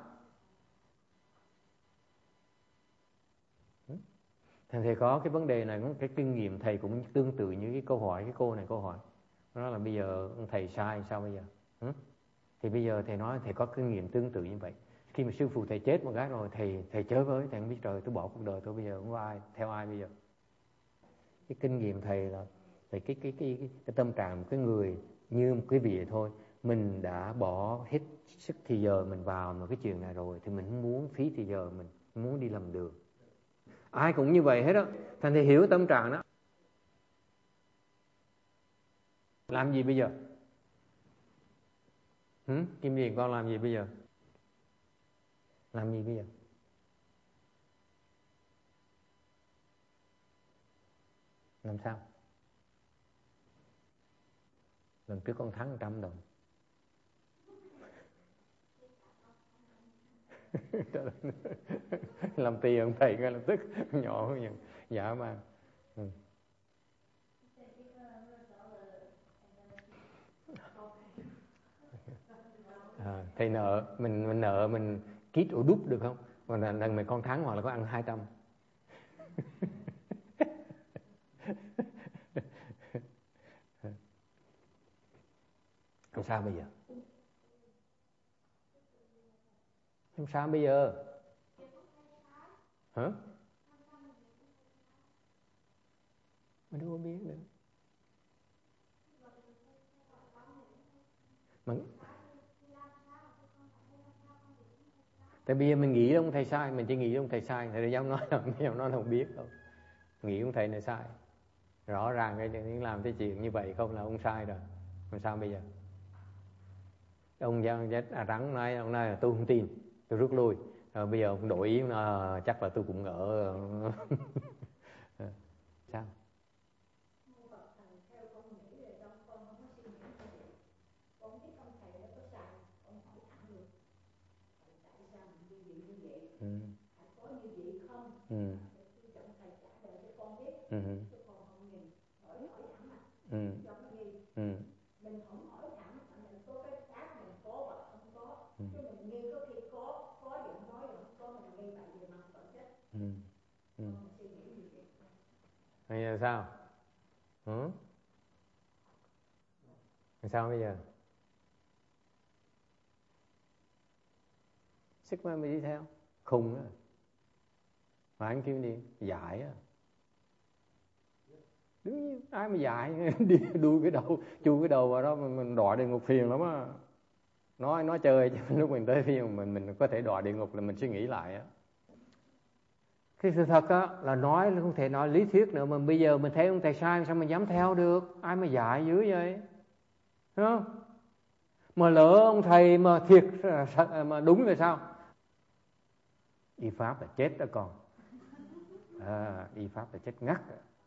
Thầy, thầy có cái vấn đề này, cái kinh nghiệm thầy cũng tương tự như cái câu hỏi, cái cô này câu hỏi. Nó là bây giờ thầy sai sao bây giờ? Ừ? Thì bây giờ thầy nói thầy có kinh nghiệm tương tự như vậy. Khi mà sư phụ thầy chết một cái rồi, thầy thầy chới với, thầy không biết trời, tôi bỏ cuộc đời tôi bây giờ không có ai, theo ai bây giờ? Cái kinh nghiệm thầy là thầy cái cái cái cái, cái tâm trạng của cái người như quý vị vậy thôi. Mình đã bỏ hết sức thì giờ mình vào một cái chuyện này rồi, thì mình không muốn phí thì giờ mình, muốn đi làm đường. Ai cũng như vậy hết đó. Thành thầy hiểu tâm trạng đó. Làm gì bây giờ? Hử? Kim Điền con làm gì bây giờ? Làm gì bây giờ? Làm sao? Lần trước con thắng một trăm đồng. Làm tiền ông thầy ngay lập tức nhỏ hơn nhận giả mà. Ừ. À, thầy nợ mình mình nợ mình kít ổ đúc được không? Còn lần lần mình con thắng hoặc là có ăn hai trăm. Làm sao bây giờ? Làm sao bây giờ? Hả? Mình đâu có biết nữa. Mình... Tại bây giờ mình nghĩ ông thầy sai, mình chỉ nghĩ ông thầy sai, thầy dám nói là dám nói là không biết đâu. Nghĩ ông thầy này sai. Rõ ràng cái những làm cái chuyện như vậy không là ông sai rồi. Làm sao bây giờ? Ông Giang chết à rắn nói ông nói là tôi không tin, tôi rút lui. Rồi bây giờ ông đổi ý nó chắc là tôi cũng ngỡ. Sao? Ừ. Ừ. Ừ. Ừ. Ừ. Mình không hỏi thẳng mà mình có cái đáp mình có hoặc không có, ừ. Chứ mình nghi có khi có có thì không nói, rồi không có mình nghi vậy về mặt bản chất. Ừ. Ừ. Mình suy nghĩ như vậy. Bây giờ sao? Ừ? Sao bây giờ? Sức mà đi theo khùng á, mà anh kêu đi dại á, đương nhiên ai mà dại đi đuôi cái đầu chui cái đầu vào đó mình, mình đọa địa ngục phiền lắm á. Nói nói chơi chứ lúc mình tới phiền mình mình có thể đọa địa ngục là mình suy nghĩ lại á. Cái sự thật á là nói là không thể nói lý thuyết nữa, mà bây giờ mình thấy ông thầy sai sao mình dám theo được? Ai mà dại dữ vậy? Đúng không? Mà lỡ ông thầy mà thiệt mà đúng là sao? Y pháp là chết đó con. À, y pháp là chết ngắt.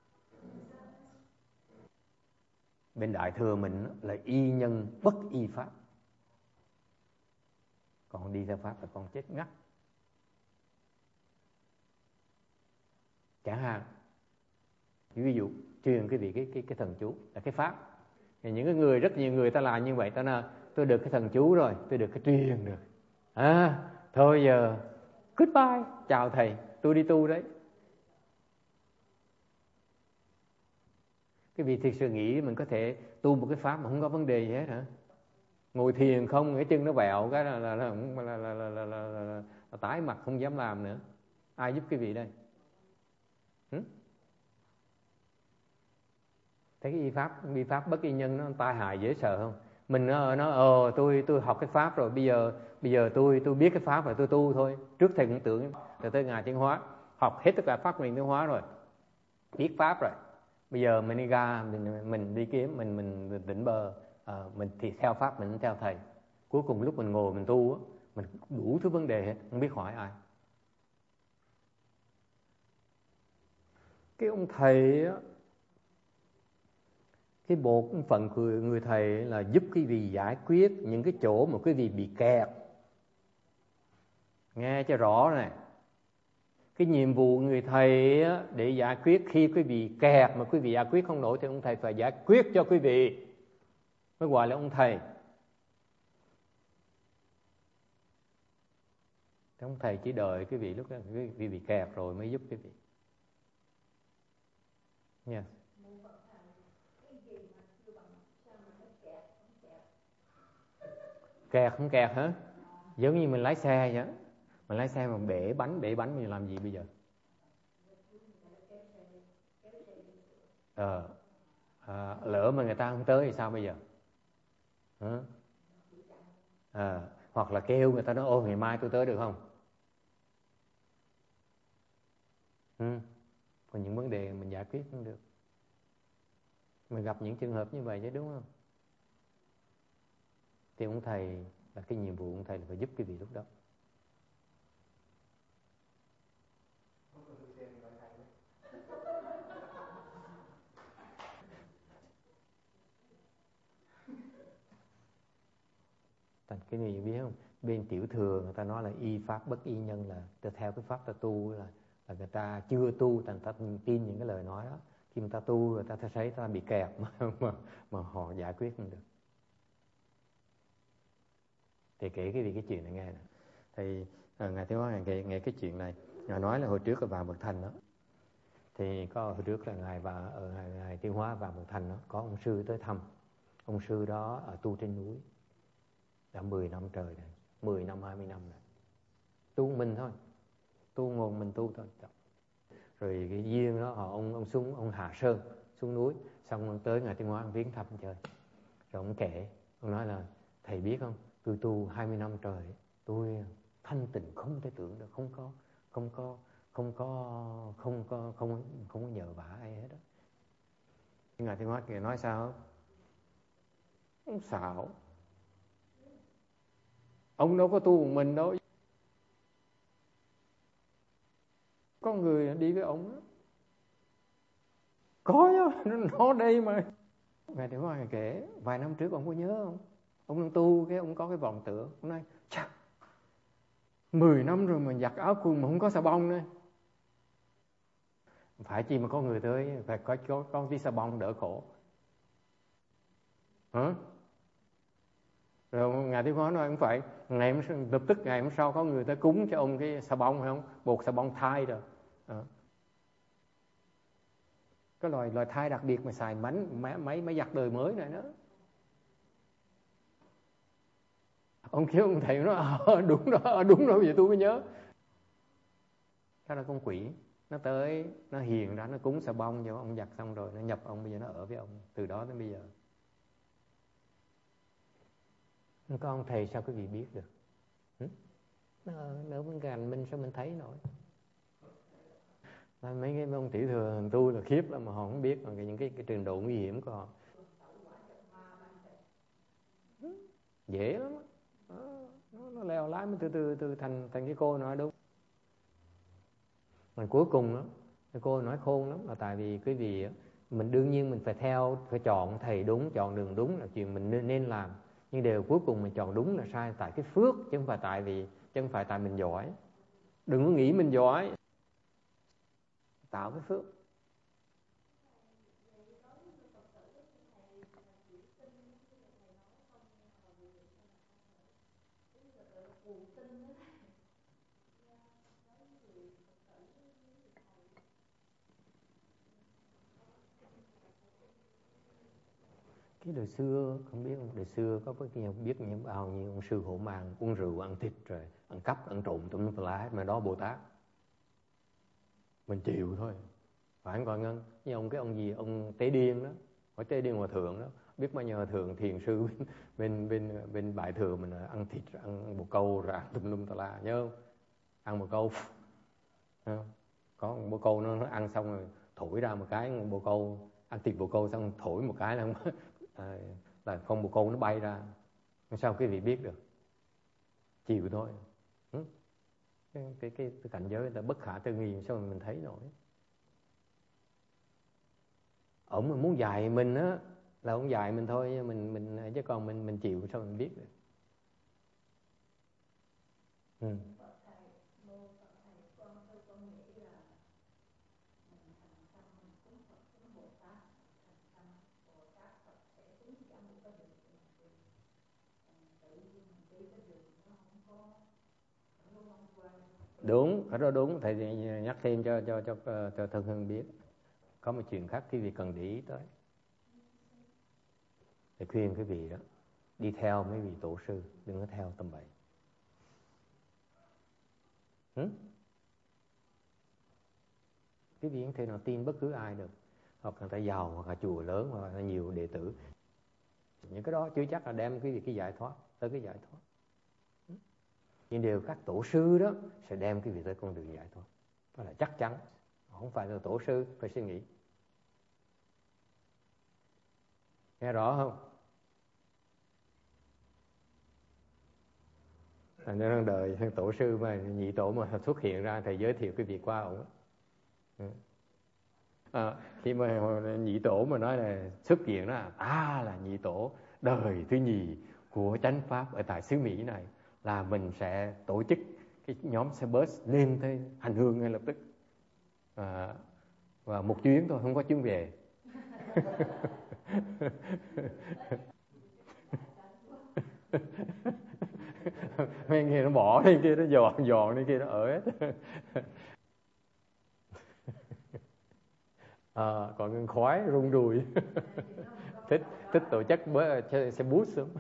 Bên Đại Thừa mình là y nhân bất y pháp, còn đi theo pháp là con chết ngắt. Chẳng hạn ví dụ truyền cái vị cái cái cái thần chú là cái pháp, thì những cái người rất nhiều người ta làm như vậy, ta nói tôi được cái thần chú rồi, tôi được cái truyền rồi, à thôi giờ goodbye, chào thầy, tôi đi tu đấy. Cái vị thực sự nghĩ mình có thể tu một cái pháp mà không có vấn đề gì hết hả? Ngồi thiền không, cái chân nó vẹo cái là là là, là, là, là, là, là, là, là, là tái mặt không dám làm nữa. Ai giúp cái vị đây? Hử? Thấy cái y pháp, y pháp bất y nhân nó tai hại dễ sợ không? Mình nói ờ tôi tôi học cái pháp rồi, bây giờ bây giờ tôi tôi biết cái pháp rồi, tôi tu thôi. Trước thầy cũng tưởng rồi tới Ngài Tiến Hóa học hết tất cả pháp Nguyện Tiến Hóa rồi, biết pháp rồi, bây giờ mình đi ra mình mình đi kiếm mình mình, mình tỉnh bờ, à, mình thì theo pháp, mình theo thầy. Cuối cùng lúc mình ngồi mình tu á, mình đủ thứ vấn đề hết, không biết hỏi ai. Cái ông thầy á, cái bổn phận của người thầy là giúp quý vị giải quyết những cái chỗ mà quý vị bị kẹt. Nghe cho rõ này, cái nhiệm vụ người thầy á, để giải quyết khi quý vị kẹt mà quý vị giải quyết không nổi thì ông thầy phải giải quyết cho quý vị, mới gọi là ông thầy. Thì ông thầy chỉ đợi quý vị lúc đó quý vị bị kẹt rồi mới giúp quý vị nha. Kẹt không kẹt hả? Giống như mình lái xe vậy. Mình lái xe mà bể bánh, bể bánh mình làm gì bây giờ? Ờ, à, lỡ mà người ta không tới thì sao bây giờ? Hả? À, hoặc là kêu người ta nói ô ngày mai tôi tới được không? Ừ. Còn những vấn đề mình giải quyết không được. Mình gặp những trường hợp như vậy chứ, đúng không? Thì ông thầy là cái nhiệm vụ ông thầy là phải giúp cái vị lúc đó. Thành cái gì biết không? Bên tiểu thừa người ta nói là y pháp bất y nhân, là theo cái pháp ta tu là, là người ta chưa tu, thành ta tin những cái lời nói đó. Khi người ta tu rồi ta thấy ta bị kẹt mà, mà, mà họ giải quyết không được. Thì kể cái gì cái chuyện này nghe nè. Thì à, Ngài Tiến Hóa Ngài kể nghe cái chuyện này. Ngài nói là hồi trước ở Vạn Vật Thành đó, thì có hồi trước là Ngài và ở Ngài, Ngài Tiến Hóa Vạn Vật Thành đó, có ông sư tới thăm. Ông sư đó ở tu trên núi đã mười năm trời rồi, mười năm, hai mươi năm rồi. Tu mình thôi, tu ngồi mình tu thôi. Rồi cái duyên đó họ ông ông xuống ông hạ sơn xuống núi, xong ông tới Ngài Tiến Hóa viếng thăm chơi. Rồi ông kể, ông nói là thầy biết không, tôi tu hai mươi năm trời, tôi thanh tịnh không thể tưởng được, không có không có không có không có không không có nhờ vả ai hết đó. Ngài Tiến Hóa kìa nói sao? Ông xạo. Ông đâu có tu một mình đâu. Có người đi với ông đó. Có chứ, nó đây mà. Ngài Tiến Hóa kể, vài năm trước ông có nhớ không? Ông đang tu, cái ông có cái vọng tưởng. Ông nói, chà, mười năm rồi mà giặt áo quần mà không có xà bông nữa. Phải chi mà có người tới, phải có, có, có tí xà bông đỡ khổ. Hả? Rồi Ngài Tiến Hóa nói, không phải, ngày hôm, lập tức ngày hôm sau có người tới cúng cho ông cái xà bông, phải không? Bột xà bông thai rồi. À. Cái loài, loài thai đặc biệt mà xài bánh, máy, máy, máy giặt đời mới này đó. Ông kêu ông thầy nó à, đúng đó, đúng đó, vậy tôi mới nhớ. Đó là con quỷ. Nó tới, nó hiền ra, nó cúng xà bông cho ông giặt xong rồi, nó nhập ông, bây giờ nó ở với ông. Từ đó đến bây giờ. Có ông thầy sao quý vị biết được? Hử? Nó ở bên cạnh mình sao mình thấy nổi? Mấy cái ông tiểu thừa tu là khiếp lắm mà họ không biết, còn những cái, cái trình độ nguy hiểm của họ. Dễ lắm. Nó, nó, nó leo lái mới từ từ từ thành thành cái cô nói đúng. Mà cuối cùng đó, cái cô nói khôn lắm, là tại vì quý vị mình đương nhiên mình phải theo, phải chọn thầy đúng, chọn đường đúng là chuyện mình nên, nên làm. Nhưng điều cuối cùng mình chọn đúng là sai tại cái phước, chứ không phải tại vì chứ không phải tại mình giỏi. Đừng có nghĩ mình giỏi, tạo cái phước. Cái đời xưa không biết không, đời xưa có cái nhiều biết những bao nhiêu ông sư hộ mạng uống rượu ăn thịt rồi ăn cắp ăn trộm tùm lum lá hết, mà đó Bồ Tát mình chịu thôi, phải không gọi Ngân? Như ông cái ông gì ông Tế Điên đó, hỏi Tế Điên Hòa Thượng đó, biết bao nhiêu Hòa Thượng thiền sư bên bên bên Đại Thừa mình ăn thịt, ăn bồ câu rồi ăn tùm lum tà la, nhớ không? Ăn bồ câu, có một bồ câu nó, nó ăn xong rồi thổi ra một cái, bồ câu ăn thịt bồ câu xong thổi một cái là à, là con bồ câu nó bay ra. Sao quý vị biết được? Chịu thôi. Ừ? Cái, cái, cái, cái cảnh giới là bất khả tư nghị, sao mà mình thấy nổi. Ông mà muốn dạy mình á là ông dạy mình thôi, mình mình chứ còn mình mình chịu sao mình biết được. Ừ. Đúng, cái đó đúng. Thầy nhắc thêm cho cho cho cho Thân Hương biết. Có một chuyện khác quý vị cần để ý tới. Thầy khuyên quý vị đó, đi theo mấy vị tổ sư, đừng có theo tầm bậy. Ừ? Quý vị không thể nào tin bất cứ ai được. Hoặc người ta giàu, hoặc là chùa lớn, hoặc là nhiều đệ tử. Những cái đó chưa chắc là đem quý vị cái giải thoát, tới cái giải thoát. Nhưng điều các tổ sư đó sẽ đem quý vị tới con đường giải thoát. Đó là chắc chắn. Không phải là tổ sư, phải suy nghĩ. Nghe rõ không? Thành ra đang đợi tổ sư mà nhị tổ mà xuất hiện ra, thầy giới thiệu quý vị qua ổng. À, khi mà nhị tổ mà nói là xuất hiện đó, à là nhị tổ đời thứ nhì của chánh pháp ở tại xứ Mỹ này, là mình sẽ tổ chức cái nhóm xe bus lên tới hành hương ngay lập tức. À, và một chuyến thôi, không có chuyến về. Mấy người nó bỏ lên kia, nó dọn dọn lên kia, nó ở hết. À, còn khoái rung đùi. thích thích tổ chức bữa xe bus xuống.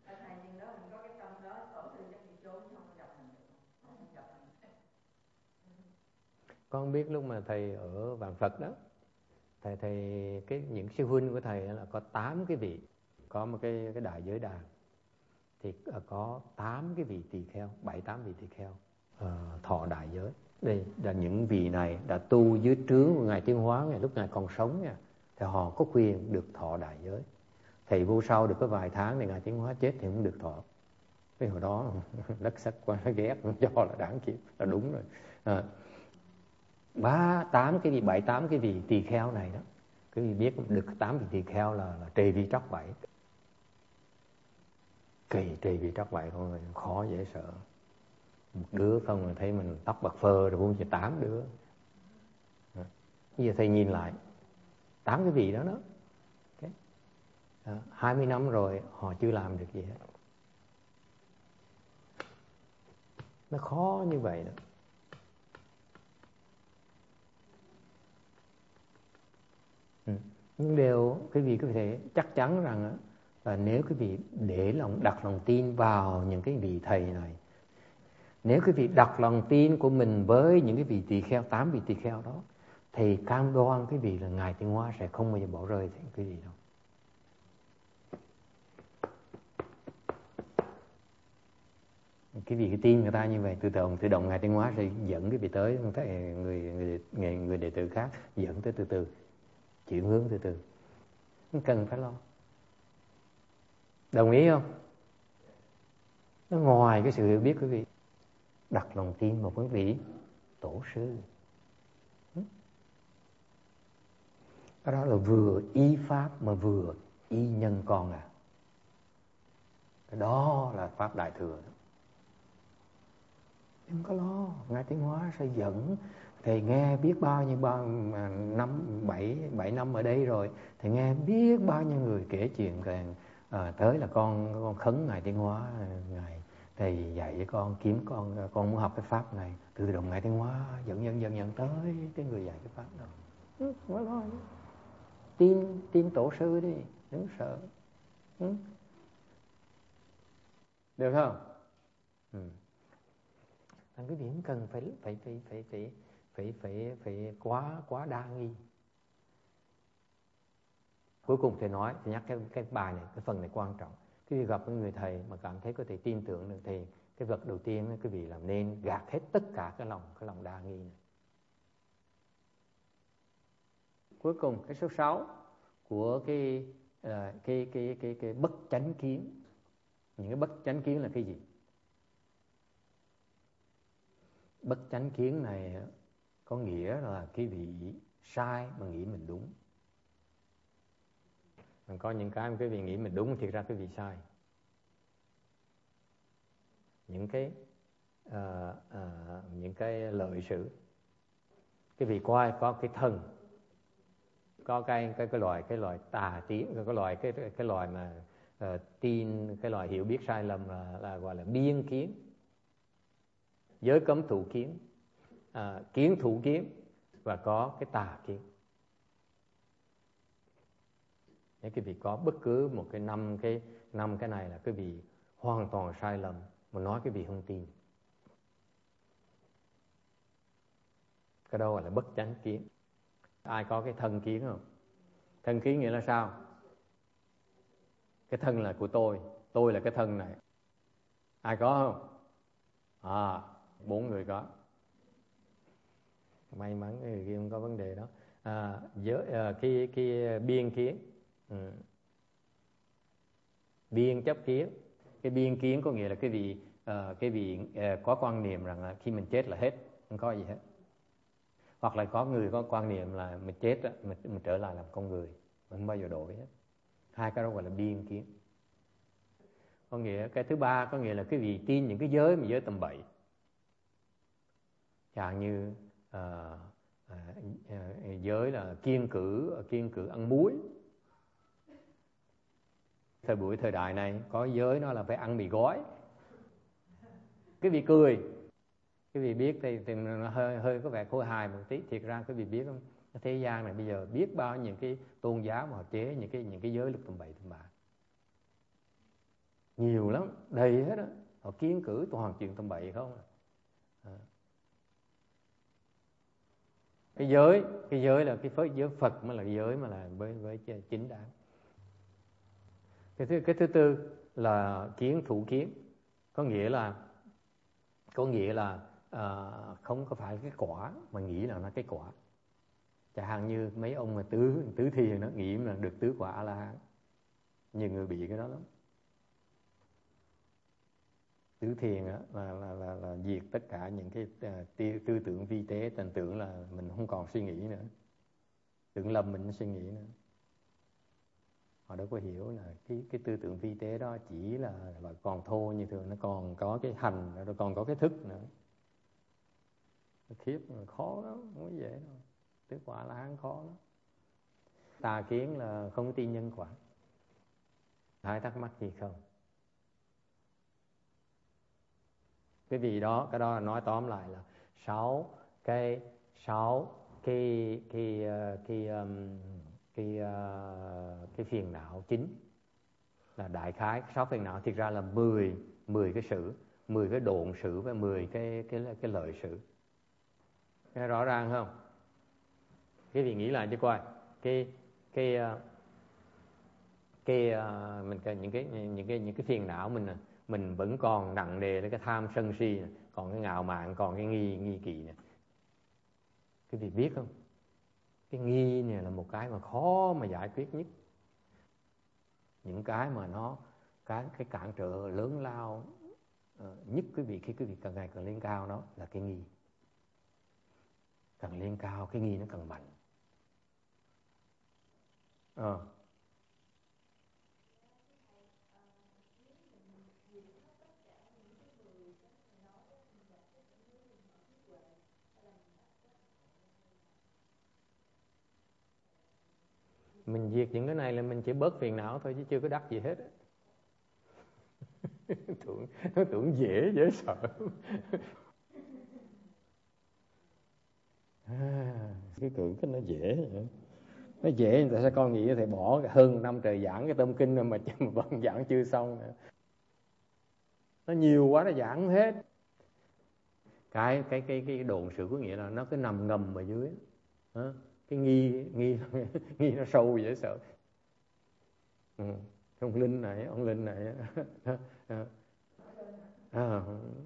Con biết lúc mà thầy ở Vạn Phật đó, thầy thầy cái những sư huynh của thầy là có tám cái vị, có một cái cái đại giới đàn thì có tám cái vị tỳ kheo, bảy tám vị tỳ kheo uh, thọ đại giới. Đây là những vị này đã tu dưới trướng của ngài Tiến Hóa, ngày lúc ngài còn sống nha, thì họ có quyền được thọ đại giới. Thầy vô sau được có vài tháng thì ngài Tiến Hóa chết thì không được thọ. Cái hồi đó đất sắc quá ghét, không cho là đáng kiếp, là đúng rồi. À, ba tám cái vị, bảy tám cái vị tỳ kheo này đó, cái vị biết được tám vị tỳ kheo là, là trì vi trắc bảy. Kỳ trì vi trắc bảy con người khó dễ sợ. Một đứa không là thấy mình tóc bạc phơ rồi, cũng chỉ tám đứa. À, bây giờ thầy nhìn lại tám cái vị đó đó, okay. À, hai mươi năm rồi họ chưa làm được gì hết. Nó khó như vậy đó. Ừ. Nhưng điều quý vị có thể chắc chắn rằng là nếu quý vị để lòng đặt lòng tin vào những cái vị thầy này, nếu quý vị đặt lòng tin của mình với những cái vị tỳ kheo, tám vị tỳ kheo đó, thì cam đoan quý vị là ngài Tiến Hóa sẽ không bao giờ bỏ rơi quý vị đâu. Cái vị cái tin người ta như vậy, tự động tự động ngài Tiến Hóa sẽ dẫn cái vị tới, người người người, người đệ tử khác dẫn tới từ từ, chuyển hướng từ từ, không cần phải lo. Đồng ý không? Nó ngoài cái sự hiểu biết quý vị, đặt lòng tin vào quý vị tổ sư. Cái đó là vừa y pháp mà vừa y nhân con à. Cái đó là pháp Đại Thừa. Đừng có lo, ngài Tiến Hóa sẽ dẫn. Thầy nghe biết bao nhiêu bao năm bảy bảy năm ở đây rồi, thầy nghe biết bao nhiêu người kể chuyện rằng à, tới là con con khấn ngài Tiến Hóa, ngài thầy dạy với con, kiếm con con muốn học cái pháp này, tự động ngài Tiến Hóa dẫn dẫn dẫn dẫn tới cái người dạy cái pháp đó. Ừ, không có lo nữa. tin tin tổ sư đi, đừng sợ. Ừ. Được không? Ừ. Thằng quý vị không cần phải phải phải phải phải phải phải phải quá quá đa nghi. Cuối cùng thầy nói, thầy nhắc cái cái bài này, cái phần này quan trọng. Quý vị gặp một người thầy mà cảm thấy có thể tin tưởng được thì cái vật đầu tiên quý vị làm nên gạt hết tất cả cái lòng cái lòng đa nghi này. Cuối cùng cái số sáu của cái uh, cái, cái cái cái bất chánh kiến. Những cái bất chánh kiến là cái gì? Bất chánh kiến này có nghĩa là cái vị sai mà nghĩ mình đúng. Còn có những cái mà cái vị nghĩ mình đúng thì ra cái vị sai. Những cái uh, uh, những cái lợi sự. Cái vị coi có cái thân, có cái cái cái loại cái loại tà kiến, cái loại cái cái loại mà uh, tin, cái loại hiểu biết sai lầm là, là gọi là biên kiến, giới cấm thủ kiến, uh, kiến thủ kiến, và có cái tà kiến. Nếu quý vị có bất cứ một cái năm cái năm cái này là quý vị hoàn toàn sai lầm, mà nói quý vị không tin. Cái đó gọi là bất chánh kiến. Ai có cái thân kiến không? Thân kiến nghĩa là sao? Cái thân là của tôi, tôi là cái thân này. Ai có không? À, bốn người có. May mắn người kia không có vấn đề đó. À, giới, à, cái, cái biên kiến. Ừ. Biên chấp kiến. Cái biên kiến có nghĩa là cái vị, uh, cái vị uh, có quan niệm rằng là khi mình chết là hết, không có gì hết. Hoặc là có người có quan niệm là mình chết đó, mình, mình trở lại làm con người, mình không bao giờ đổi hết. Hai cái đó gọi là biên kiến. Có nghĩa cái thứ ba có nghĩa là cái vị tin những cái giới mà giới tầm bậy. Chẳng như uh, uh, uh, giới là kiêng cử kiêng cử ăn muối. Thời buổi thời đại này có giới nó là phải ăn mì gói. Cái vị cười, cái vị biết thì, thì nó hơi hơi có vẻ khôi hài một tí. Thiệt ra cái vị biết không, cái thế gian này bây giờ biết bao những cái tôn giáo mà họ chế những cái những cái giới lực tầm bậy tầm bạ nhiều lắm, đầy hết á. Họ kiêng cử toàn chuyện tầm bậy không à. Cái giới cái giới là cái phgiới giới Phật mới là giới mà là với với chính đáng. Cái thứ, cái thứ tư là kiến thủ kiến, có nghĩa là có nghĩa là uh, không có phải cái quả mà nghĩ là nó cái quả. Chẳng hạn như mấy ông mà tứ tứ thiền nó nghĩ là được tứ quả A-la-hán. Nhiều người bị cái đó lắm. Tứ thiền á là, là là là diệt tất cả những cái uh, tư, tư tưởng vi tế, tình tưởng là mình không còn suy nghĩ nữa, tưởng lầm mình suy nghĩ nữa. Họ đâu có hiểu là cái cái tư tưởng vi tế đó chỉ là, là còn thô như thường, nó còn có cái hành, nó còn có cái thức nữa. Khiếp, khó lắm, không có dễ đâu. Tứ quả là hán khó lắm. Tà kiến là không tin nhân quả. Ai thắc mắc gì không? Cái gì đó, cái đó là nói tóm lại là sáu cái sáu cái cái cái cái, um, cái, uh, cái phiền não chính là đại khái sáu phiền não, thực ra là mười mười cái sự, mười cái độn sự và mười cái cái cái lợi sự. Nghe rõ ràng không? Cái gì nghĩ lại cho coi. Cái cái cái uh, mình cái những cái những cái những cái phiền não mình mình vẫn còn nặng nề đến cái tham sân si này, còn cái ngạo mạn, còn cái nghi nghi kỵ này. Cái gì biết không? Cái nghi này là một cái mà khó mà giải quyết nhất. Những cái mà nó cái cái cản trở lớn lao uh, nhất quý vị khi quý vị càng ngày càng lên cao đó là cái nghi. Càng lên cao cái nghi nó càng mạnh. Ờ. Mình diệt những cái này là mình chỉ bớt phiền não thôi chứ chưa có đắc gì hết. tưởng, nó tưởng dễ, dễ sợ. À, cái tưởng cái nó dễ vậy. Nó dễ, tại sao con nghĩ thầy bỏ hơn năm trời giảng cái tâm kinh mà mà vẫn giảng chưa xong nữa. Nó nhiều quá nó giảng hết. Cái cái cái cái độn sự có nghĩa là nó cứ nằm ngầm ở dưới. Đó. Cái nghi nghi nghi nó sâu dễ sợ. Ừ. ông linh này ông linh này à,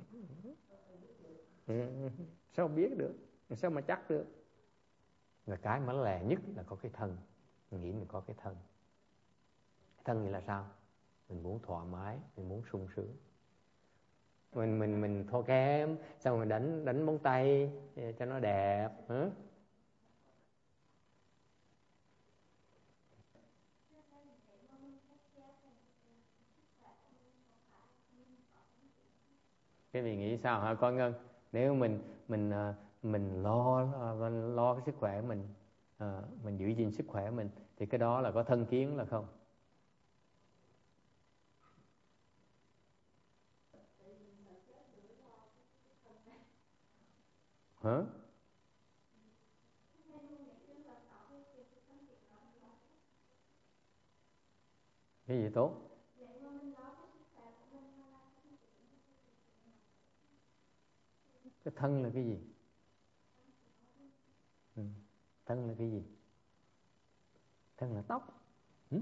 sao biết được, sao mà chắc được. Là cái mà lè nhất là có cái thân. Mình nghĩ mình có cái thân. Thân nghĩa là sao? Mình muốn thoải mái, mình muốn sung sướng. Mình mình mình thua kém, xong rồi đánh đánh móng tay cho nó đẹp, hả? Cái vị nghĩ sao hả con Ngân? Nếu mình mình mình lo mình lo cái sức khỏe mình, à, mình giữ gìn sức khỏe mình thì cái đó là có thân kiến là không? Hả? Cái gì tốt? Cái thân là cái gì? Ừ. Thân là cái gì? Thân là tóc. Ừ?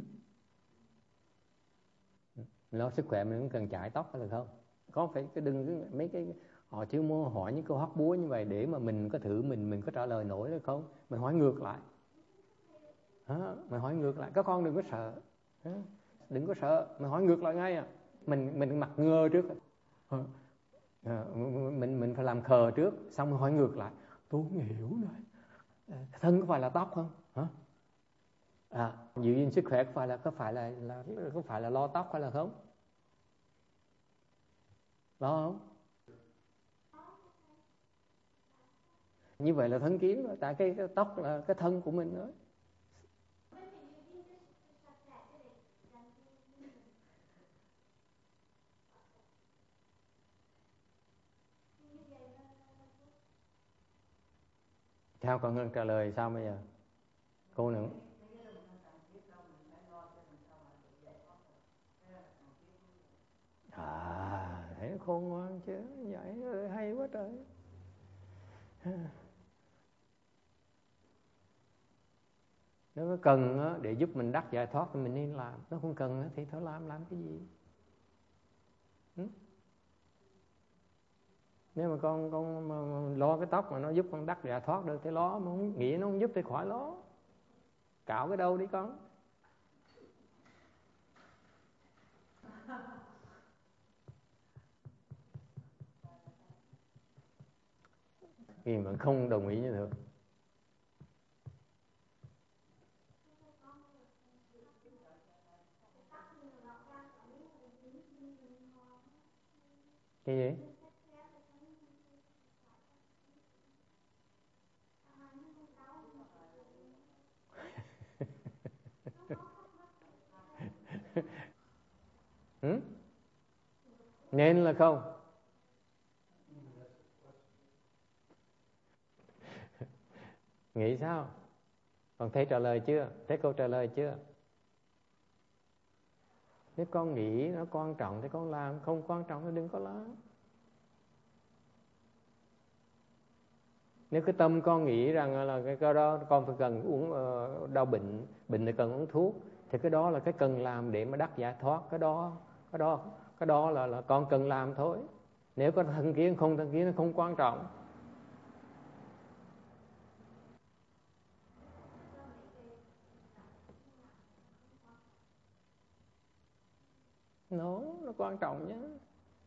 Lo sức khỏe mình cũng cần chải tóc phải là không? Có phải cái đừng cái, mấy cái họ chưa mua hỏi những câu hóc búa như vậy để mà mình có thử mình mình có trả lời nổi hay không? Mình hỏi ngược lại. Hả? Mình hỏi ngược lại. Các con đừng có sợ. Hả? Đừng có sợ. Mình hỏi ngược lại ngay à. Mình mình mặc ngơ trước. Hả? À, mình mình phải làm khờ trước, xong rồi hỏi ngược lại. Tôi không hiểu này. Thân có phải là tóc không? Hả? À, giữ gìn sức khỏe có phải là có phải là, là có phải là lo tóc hay là không? Lo không? Như vậy là thân kiến rồi, tại cái, cái tóc là cái thân của mình đó. Sao con Ngân trả lời sao bây giờ? Cô nữa. À, thấy khôn ngoan chứ, vậy hay quá trời. Nếu có cần để giúp mình đắc giải thoát thì mình nên làm. Nếu không cần thì thôi làm, làm cái gì? Ừ? Nếu mà con con mà lo cái tóc mà nó giúp con đắc giải thoát được thì lo, mà không nghĩ nó không giúp thì khỏi lo. Cạo cái đâu đi con. Vì mà không đồng ý như thế. Cái gì? Ừ? Nên là không? Nghĩ sao? Con thấy trả lời chưa? Thấy câu trả lời chưa? Nếu con nghĩ nó quan trọng thì con làm, không quan trọng thì đừng có làm. Nếu cái tâm con nghĩ rằng là cái đó con phải cần uống uh, đau bệnh, bệnh thì cần uống thuốc, thì cái đó là cái cần làm để mà đắc giải thoát. Cái đó, cái đó, cái đó là, là con cần làm thôi. Nếu có thân kiến không thân kiến nó không quan trọng. Nó, nó quan trọng chứ.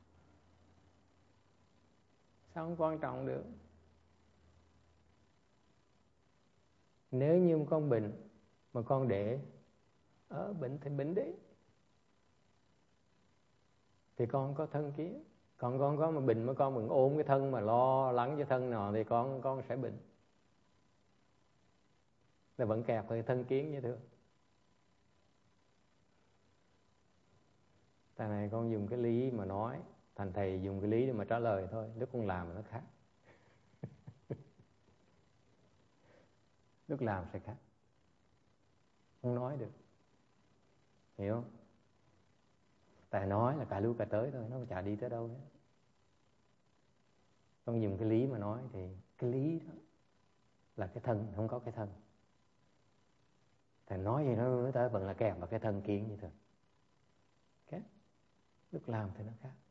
Sao không quan trọng được? Nếu như con bệnh mà con để ở bệnh thì bệnh đi, thì con có thân kiến. Còn con có mà bệnh mà con mình ôm cái thân mà lo lắng cho thân nào thì con con sẽ bệnh. Là vẫn kẹt với thân kiến như thế. Tại này con dùng cái lý mà nói, thành thầy dùng cái lý để mà trả lời thôi. Lúc con làm nó khác. Lúc làm sẽ khác. Không nói được. Hiểu không? Tại nói là cả lưu cả tới thôi, nó chả đi tới đâu nữa. Con dùng cái lý mà nói thì cái lý đó là cái thân, không có cái thân. Thầy nói gì nó tới vẫn là kèm vào cái thân kiến như thôi. lúc làm thì nó khác.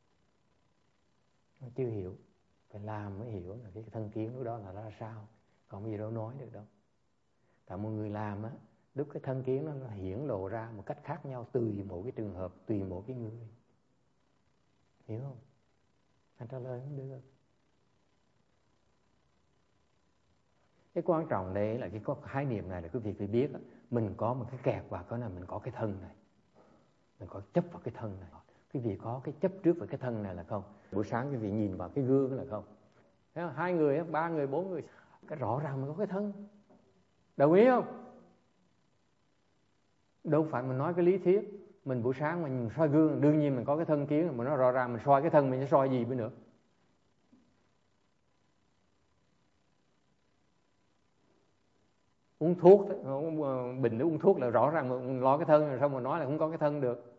Nó chưa hiểu, phải làm mới hiểu là cái thân kiến lúc đó là ra sao. Còn bây giờ đâu nói được đâu. Tại mọi người làm á, lúc cái thân kiến nó, nó hiển lộ ra một cách khác nhau tùy mỗi cái trường hợp, tùy mỗi cái người. Hiểu không? Anh trả lời không được. Cái quan trọng đây là cái có khái niệm này là quý vị phải biết á, mình có một cái kẹt vào cái này, mình có cái thân này, mình có chấp vào cái thân này. Quý vị có cái chấp trước vào cái thân này là không? Buổi sáng quý vị nhìn vào cái gương là không? Thấy không? Hai người, ba người, bốn người, cái rõ ràng mình có cái thân. Đồng ý không? Đâu phải mình nói cái lý thuyết. Mình buổi sáng mà mình soi gương, đương nhiên mình có cái thân kiến, mà nó rõ ràng mình soi cái thân mình sẽ soi gì nữa nữa. Uống thuốc, bình uống thuốc là rõ ràng mình lo cái thân, rồi sao mà nói là không có cái thân được.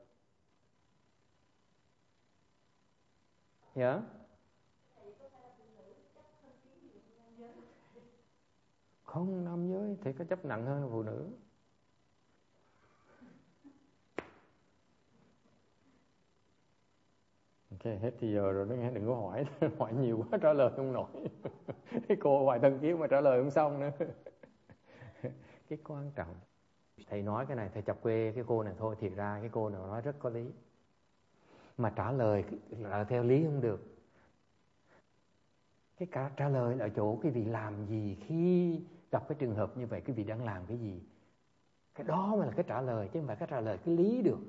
Dạ yeah. Không, nam giới thì có chấp nặng hơn phụ nữ. Ok, hết thì giờ rồi đó nghe, đừng có hỏi. Hỏi nhiều quá trả lời không nổi. Cái cô hoài thân kiến mà trả lời không xong nữa. Cái quan trọng, thầy nói cái này thầy chọc quê cái cô này thôi, thiệt ra cái cô này nói rất có lý. Mà trả lời là theo lý không được. Cái cả trả lời là ở chỗ quý vị làm gì khi gặp cái trường hợp như vậy, quý vị đang làm cái gì. Cái đó mới là cái trả lời, chứ không phải cái trả lời cái lý được.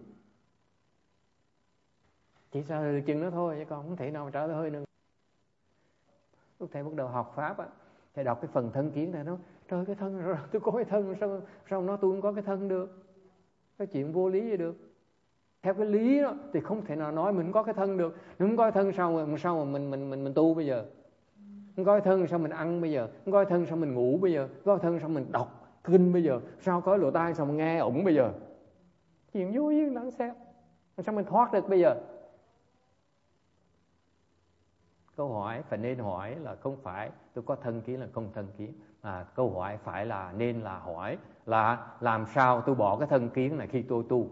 Chỉ trả lời được chừng đó thôi, chứ còn không thể nào mà trả lời hơi nữa. Lúc thầy bắt đầu học Pháp á, thầy đọc cái phần thân kiến này, nó trời cái thân rồi, tôi có cái thân, sao sao nó tôi không có cái thân được. Cái chuyện vô lý gì được. Theo cái lý đó thì không thể nào nói mình không có cái thân được. Nếu không có cái thân sao mà sao mà mình mình mình mình tu bây giờ? Không có cái thân sao mình ăn bây giờ? Không có cái thân sao mình ngủ bây giờ? Không có cái thân sao mình đọc kinh bây giờ? Sao có lỗ tai sao mà nghe ổng bây giờ? Chuyện vô duyên lắm sao? Sao mình thoát được bây giờ? Câu hỏi phải nên hỏi là không phải tôi có thân kiến là không thân kiến, mà câu hỏi phải là nên là hỏi là làm sao tôi bỏ cái thân kiến này khi tôi tu.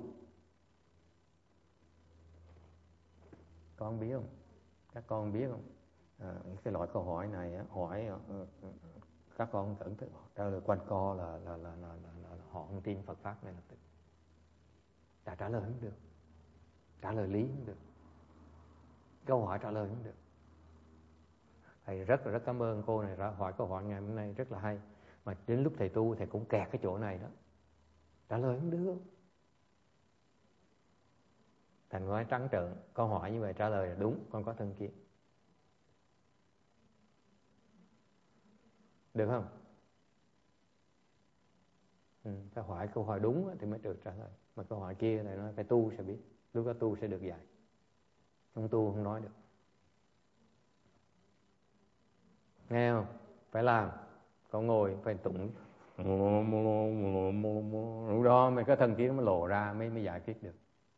Con biết không? Các con biết không? À, cái loại câu hỏi này hỏi các con tưởng tượng trả lời quanh co là là là, là, là, là, là họ không tin Phật pháp này là tự. Trả trả lời không được, trả lời lý không được, câu hỏi trả lời không được. Thầy rất là rất cảm ơn cô này đã hỏi câu hỏi ngày hôm nay rất là hay, mà đến lúc thầy tu thầy cũng kẹt cái chỗ này đó, trả lời không được. Thành nói trắng trợn câu hỏi như vậy trả lời là đúng, con có thân kiến, được không? Ừ, phải hỏi câu hỏi đúng thì mới được trả lời, mà câu hỏi kia thầy nói phải tu sẽ biết, lúc đó tu sẽ được dạy, không tu không nói được. Nghe không? Phải làm. Con ngồi phải tụng, lúc đó mới có thân kiến mới lộ ra, mới mới giải quyết được.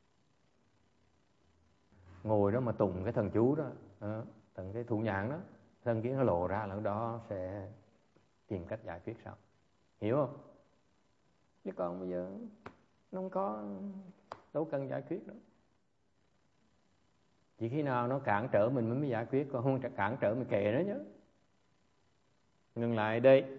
Ngồi đó mà tụng cái thần chú đó, đó tận cái thủ nhãn đó, thân kiến nó lộ ra, lúc đó sẽ tìm cách giải quyết sao. Hiểu không? Chứ còn bây giờ nó không có, đâu cần giải quyết đâu. Chỉ khi nào nó cản trở mình mới giải quyết, còn không cản trở mình kệ nó nhé. Ngừng lại đây.